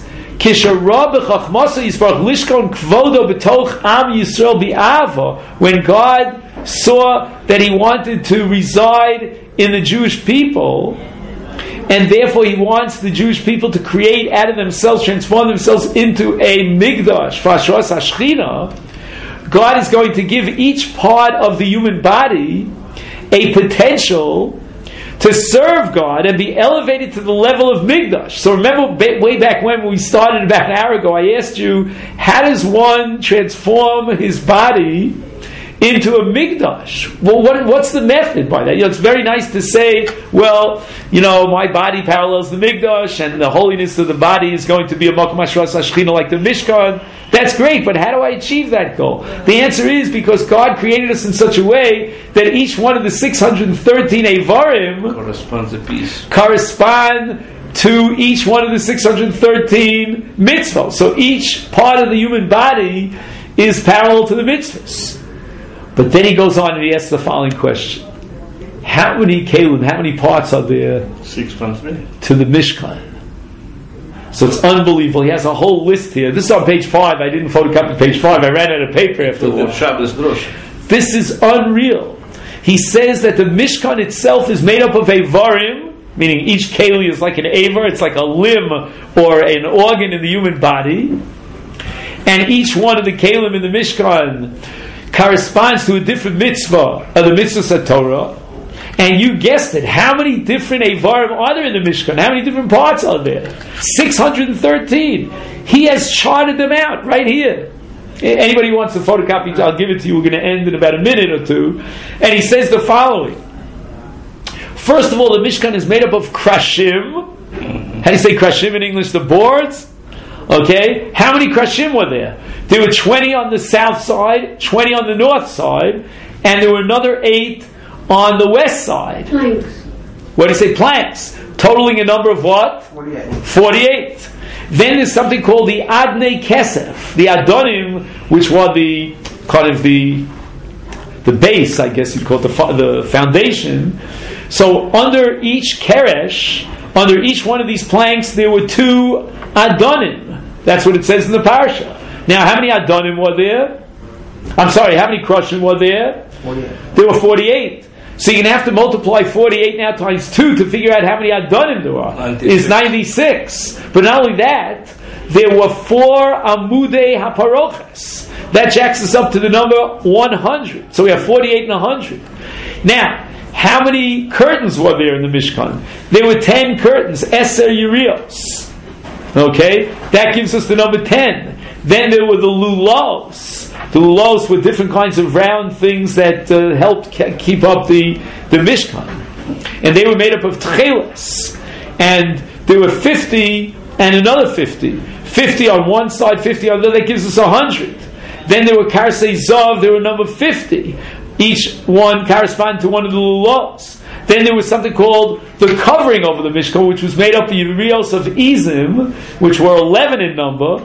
Speaker 1: when God saw that He wanted to reside in the Jewish people, and therefore He wants the Jewish people to create out of themselves, transform themselves into a Migdash, Fashras HaShechina, God is going to give each part of the human body a potential to serve God and be elevated to the level of Migdash. So remember way back when we started about an hour ago, I asked you, how does one transform his body into a Migdash? Well, what, what's the method by that? You know, it's very nice to say, well, you know, my body parallels the Migdash, and the holiness of the body is going to be a Makom Hashras HaShechina like the Mishkan. That's great, but how do I achieve that goal? The answer is because God created us in such a way that each one of the six hundred thirteen Eivarim
Speaker 2: corresponds a piece.
Speaker 1: correspond to each one of the six hundred thirteen mitzvahs. So each part of the human body is parallel to the mitzvahs. But then he goes on and he asks the following question. How many Kalim, how many parts are there
Speaker 2: Six point three
Speaker 1: to the Mishkan? So it's unbelievable. He has a whole list here. This is on page five. I didn't photocopy page five. I ran out of paper after this. This is unreal. He says that the Mishkan itself is made up of Eivarim, meaning each Keli is like an Eivar. It's like a limb or an organ in the human body. And each one of the Kelim in the Mishkan corresponds to a different mitzvah of the mitzvahs of Torah. And you guessed it. How many different Eivarim are there in the Mishkan? How many different parts are there? six hundred thirteen. He has charted them out right here. Anybody who wants to photocopy, I'll give it to you. We're going to end in about a minute or two. And he says the following. First of all, the Mishkan is made up of krashim. How do you say krashim in English? The boards? Okay. How many krashim were there? There were twenty on the south side, twenty on the north side, and there were another eight on the west side.
Speaker 4: Planks.
Speaker 1: What do you say? Planks. Totaling a number of what?
Speaker 5: forty-eight.
Speaker 1: forty-eight. Then there's something called the Adnei Kesef, the Adonim, which were the kind of the the base, I guess you'd call it, the, the foundation. So under each Keresh, under each one of these planks, there were two Adonim. That's what it says in the parasha. Now, how many Adonim were there? I'm sorry, how many Krashim were there?
Speaker 5: forty-eight.
Speaker 1: There were forty-eight. So you're going to have to multiply forty-eight now times two to figure out how many Adonim there are.
Speaker 2: ninety-six.
Speaker 1: It's ninety-six. But not only that, there were four Amudei HaParoches. That jacks us up to the number one hundred. So we have forty-eight and one hundred. Now, how many curtains were there in the Mishkan? There were ten curtains, Eser Yerios. Okay? That gives us the number ten. Then there were the lulos. The lulos were different kinds of round things that uh, helped ke- keep up the, the Mishkan. And they were made up of tcheles. And there were fifty and another fifty. fifty on one side, fifty on the other. That gives us one hundred. Then there were karsei zav. There were number fifty. Each one corresponded to one of the lulos. Then there was something called the covering over the Mishkan, which was made up of Yerios of Izim, which were eleven in number.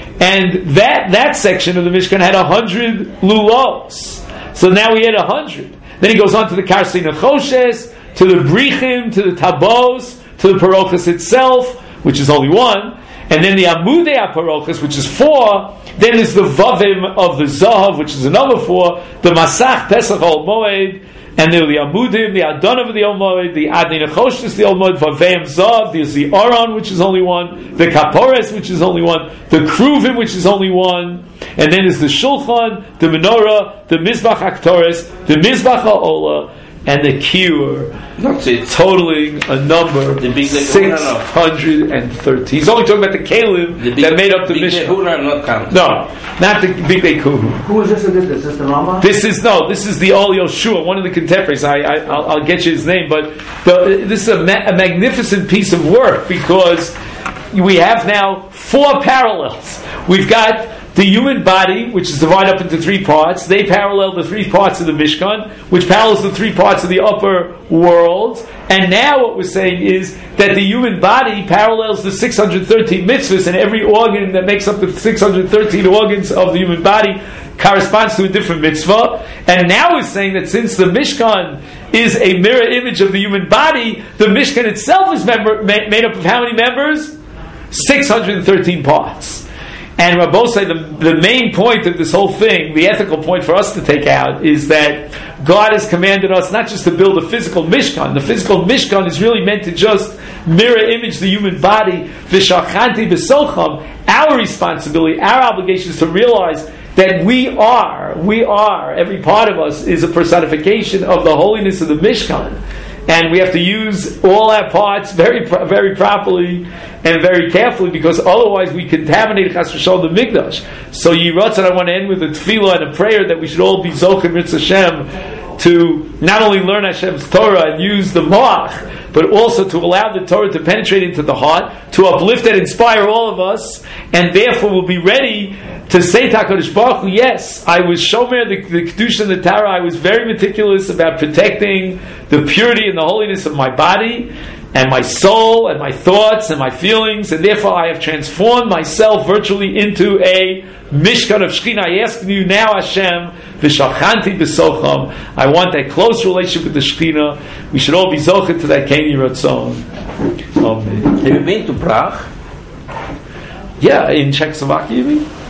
Speaker 1: And that, that section of the Mishkan had a hundred lulos. So now we had a hundred. Then he goes on to the Karsei Nechoshes, to the Brichim, to the Tabos, to the Parochas itself, which is only one. And then the Amudei HaParochas, which is four. Then there's the Vavim of the Zahav, which is another four. The Masach Pesach Ol Moed. And there are the Amudim, the Adonav of the Ol Moed, the Adnei Nechoshes, the Ol Moed, Vavim Zahav. There's the Aron, which is only one. The Kapores, which is only one. The Kruvim, which is only one. And then there's the Shulchan, the Menorah, the Mizbach HaKtores, the Mizbach HaOlah, and the Kiur.
Speaker 2: That's it.
Speaker 1: Totaling a number six hundred thirteen. He's only talking about the Kalim
Speaker 2: the
Speaker 1: that made up the Mishnah.
Speaker 2: Not counted.
Speaker 1: No, not the Big Beit Kuhu.
Speaker 5: Who is this? Is this the Rama?
Speaker 1: This is no. This is the Ol Yoshua, one of the contemporaries. I, I I'll, I'll get you his name, but the, this is a, ma- a magnificent piece of work because we have now four parallels. We've got the human body, which is divided up into three parts. They parallel the three parts of the Mishkan, which parallels the three parts of the upper world. And now what we're saying is that the human body parallels the six hundred thirteen mitzvahs, and every organ that makes up the six hundred thirteen organs of the human body corresponds to a different mitzvah. And now we're saying that since the Mishkan is a mirror image of the human body, the Mishkan itself is member, ma- made up of how many members? six hundred thirteen parts. And Rabbi say the, the main point of this whole thing, the ethical point for us to take out, is that God has commanded us not just to build a physical Mishkan. The physical Mishkan is really meant to just mirror image the human body. V'shachanti b'socham. Our responsibility, our obligation is to realize that we are, we are, every part of us is a personification of the holiness of the Mishkan. And we have to use all our parts very, very properly and very carefully, because otherwise we contaminate Chas v'Shalom the Mikdash. So Yiratzon, I want to end with a tefillah and a prayer that we should all be Zochim Ritz Hashem to not only learn Hashem's Torah and use the Moach, but also to allow the Torah to penetrate into the heart, to uplift and inspire all of us, and therefore we'll be ready to say to HaKadosh Baruch Hu, yes, I was shomer the, the Kedusha and the Torah. I was very meticulous about protecting the purity and the holiness of my body and my soul and my thoughts and my feelings, and therefore I have transformed myself virtually into a Mishkan of Shekhinah. I ask you now, Hashem, v'shachanti b'socham. I want that close relationship with the Shekhinah. We should all be zocheh to that Kein Yiratzon. Amen.
Speaker 2: Have you been to Prague?
Speaker 1: Yeah, in Czechoslovakia, you mean?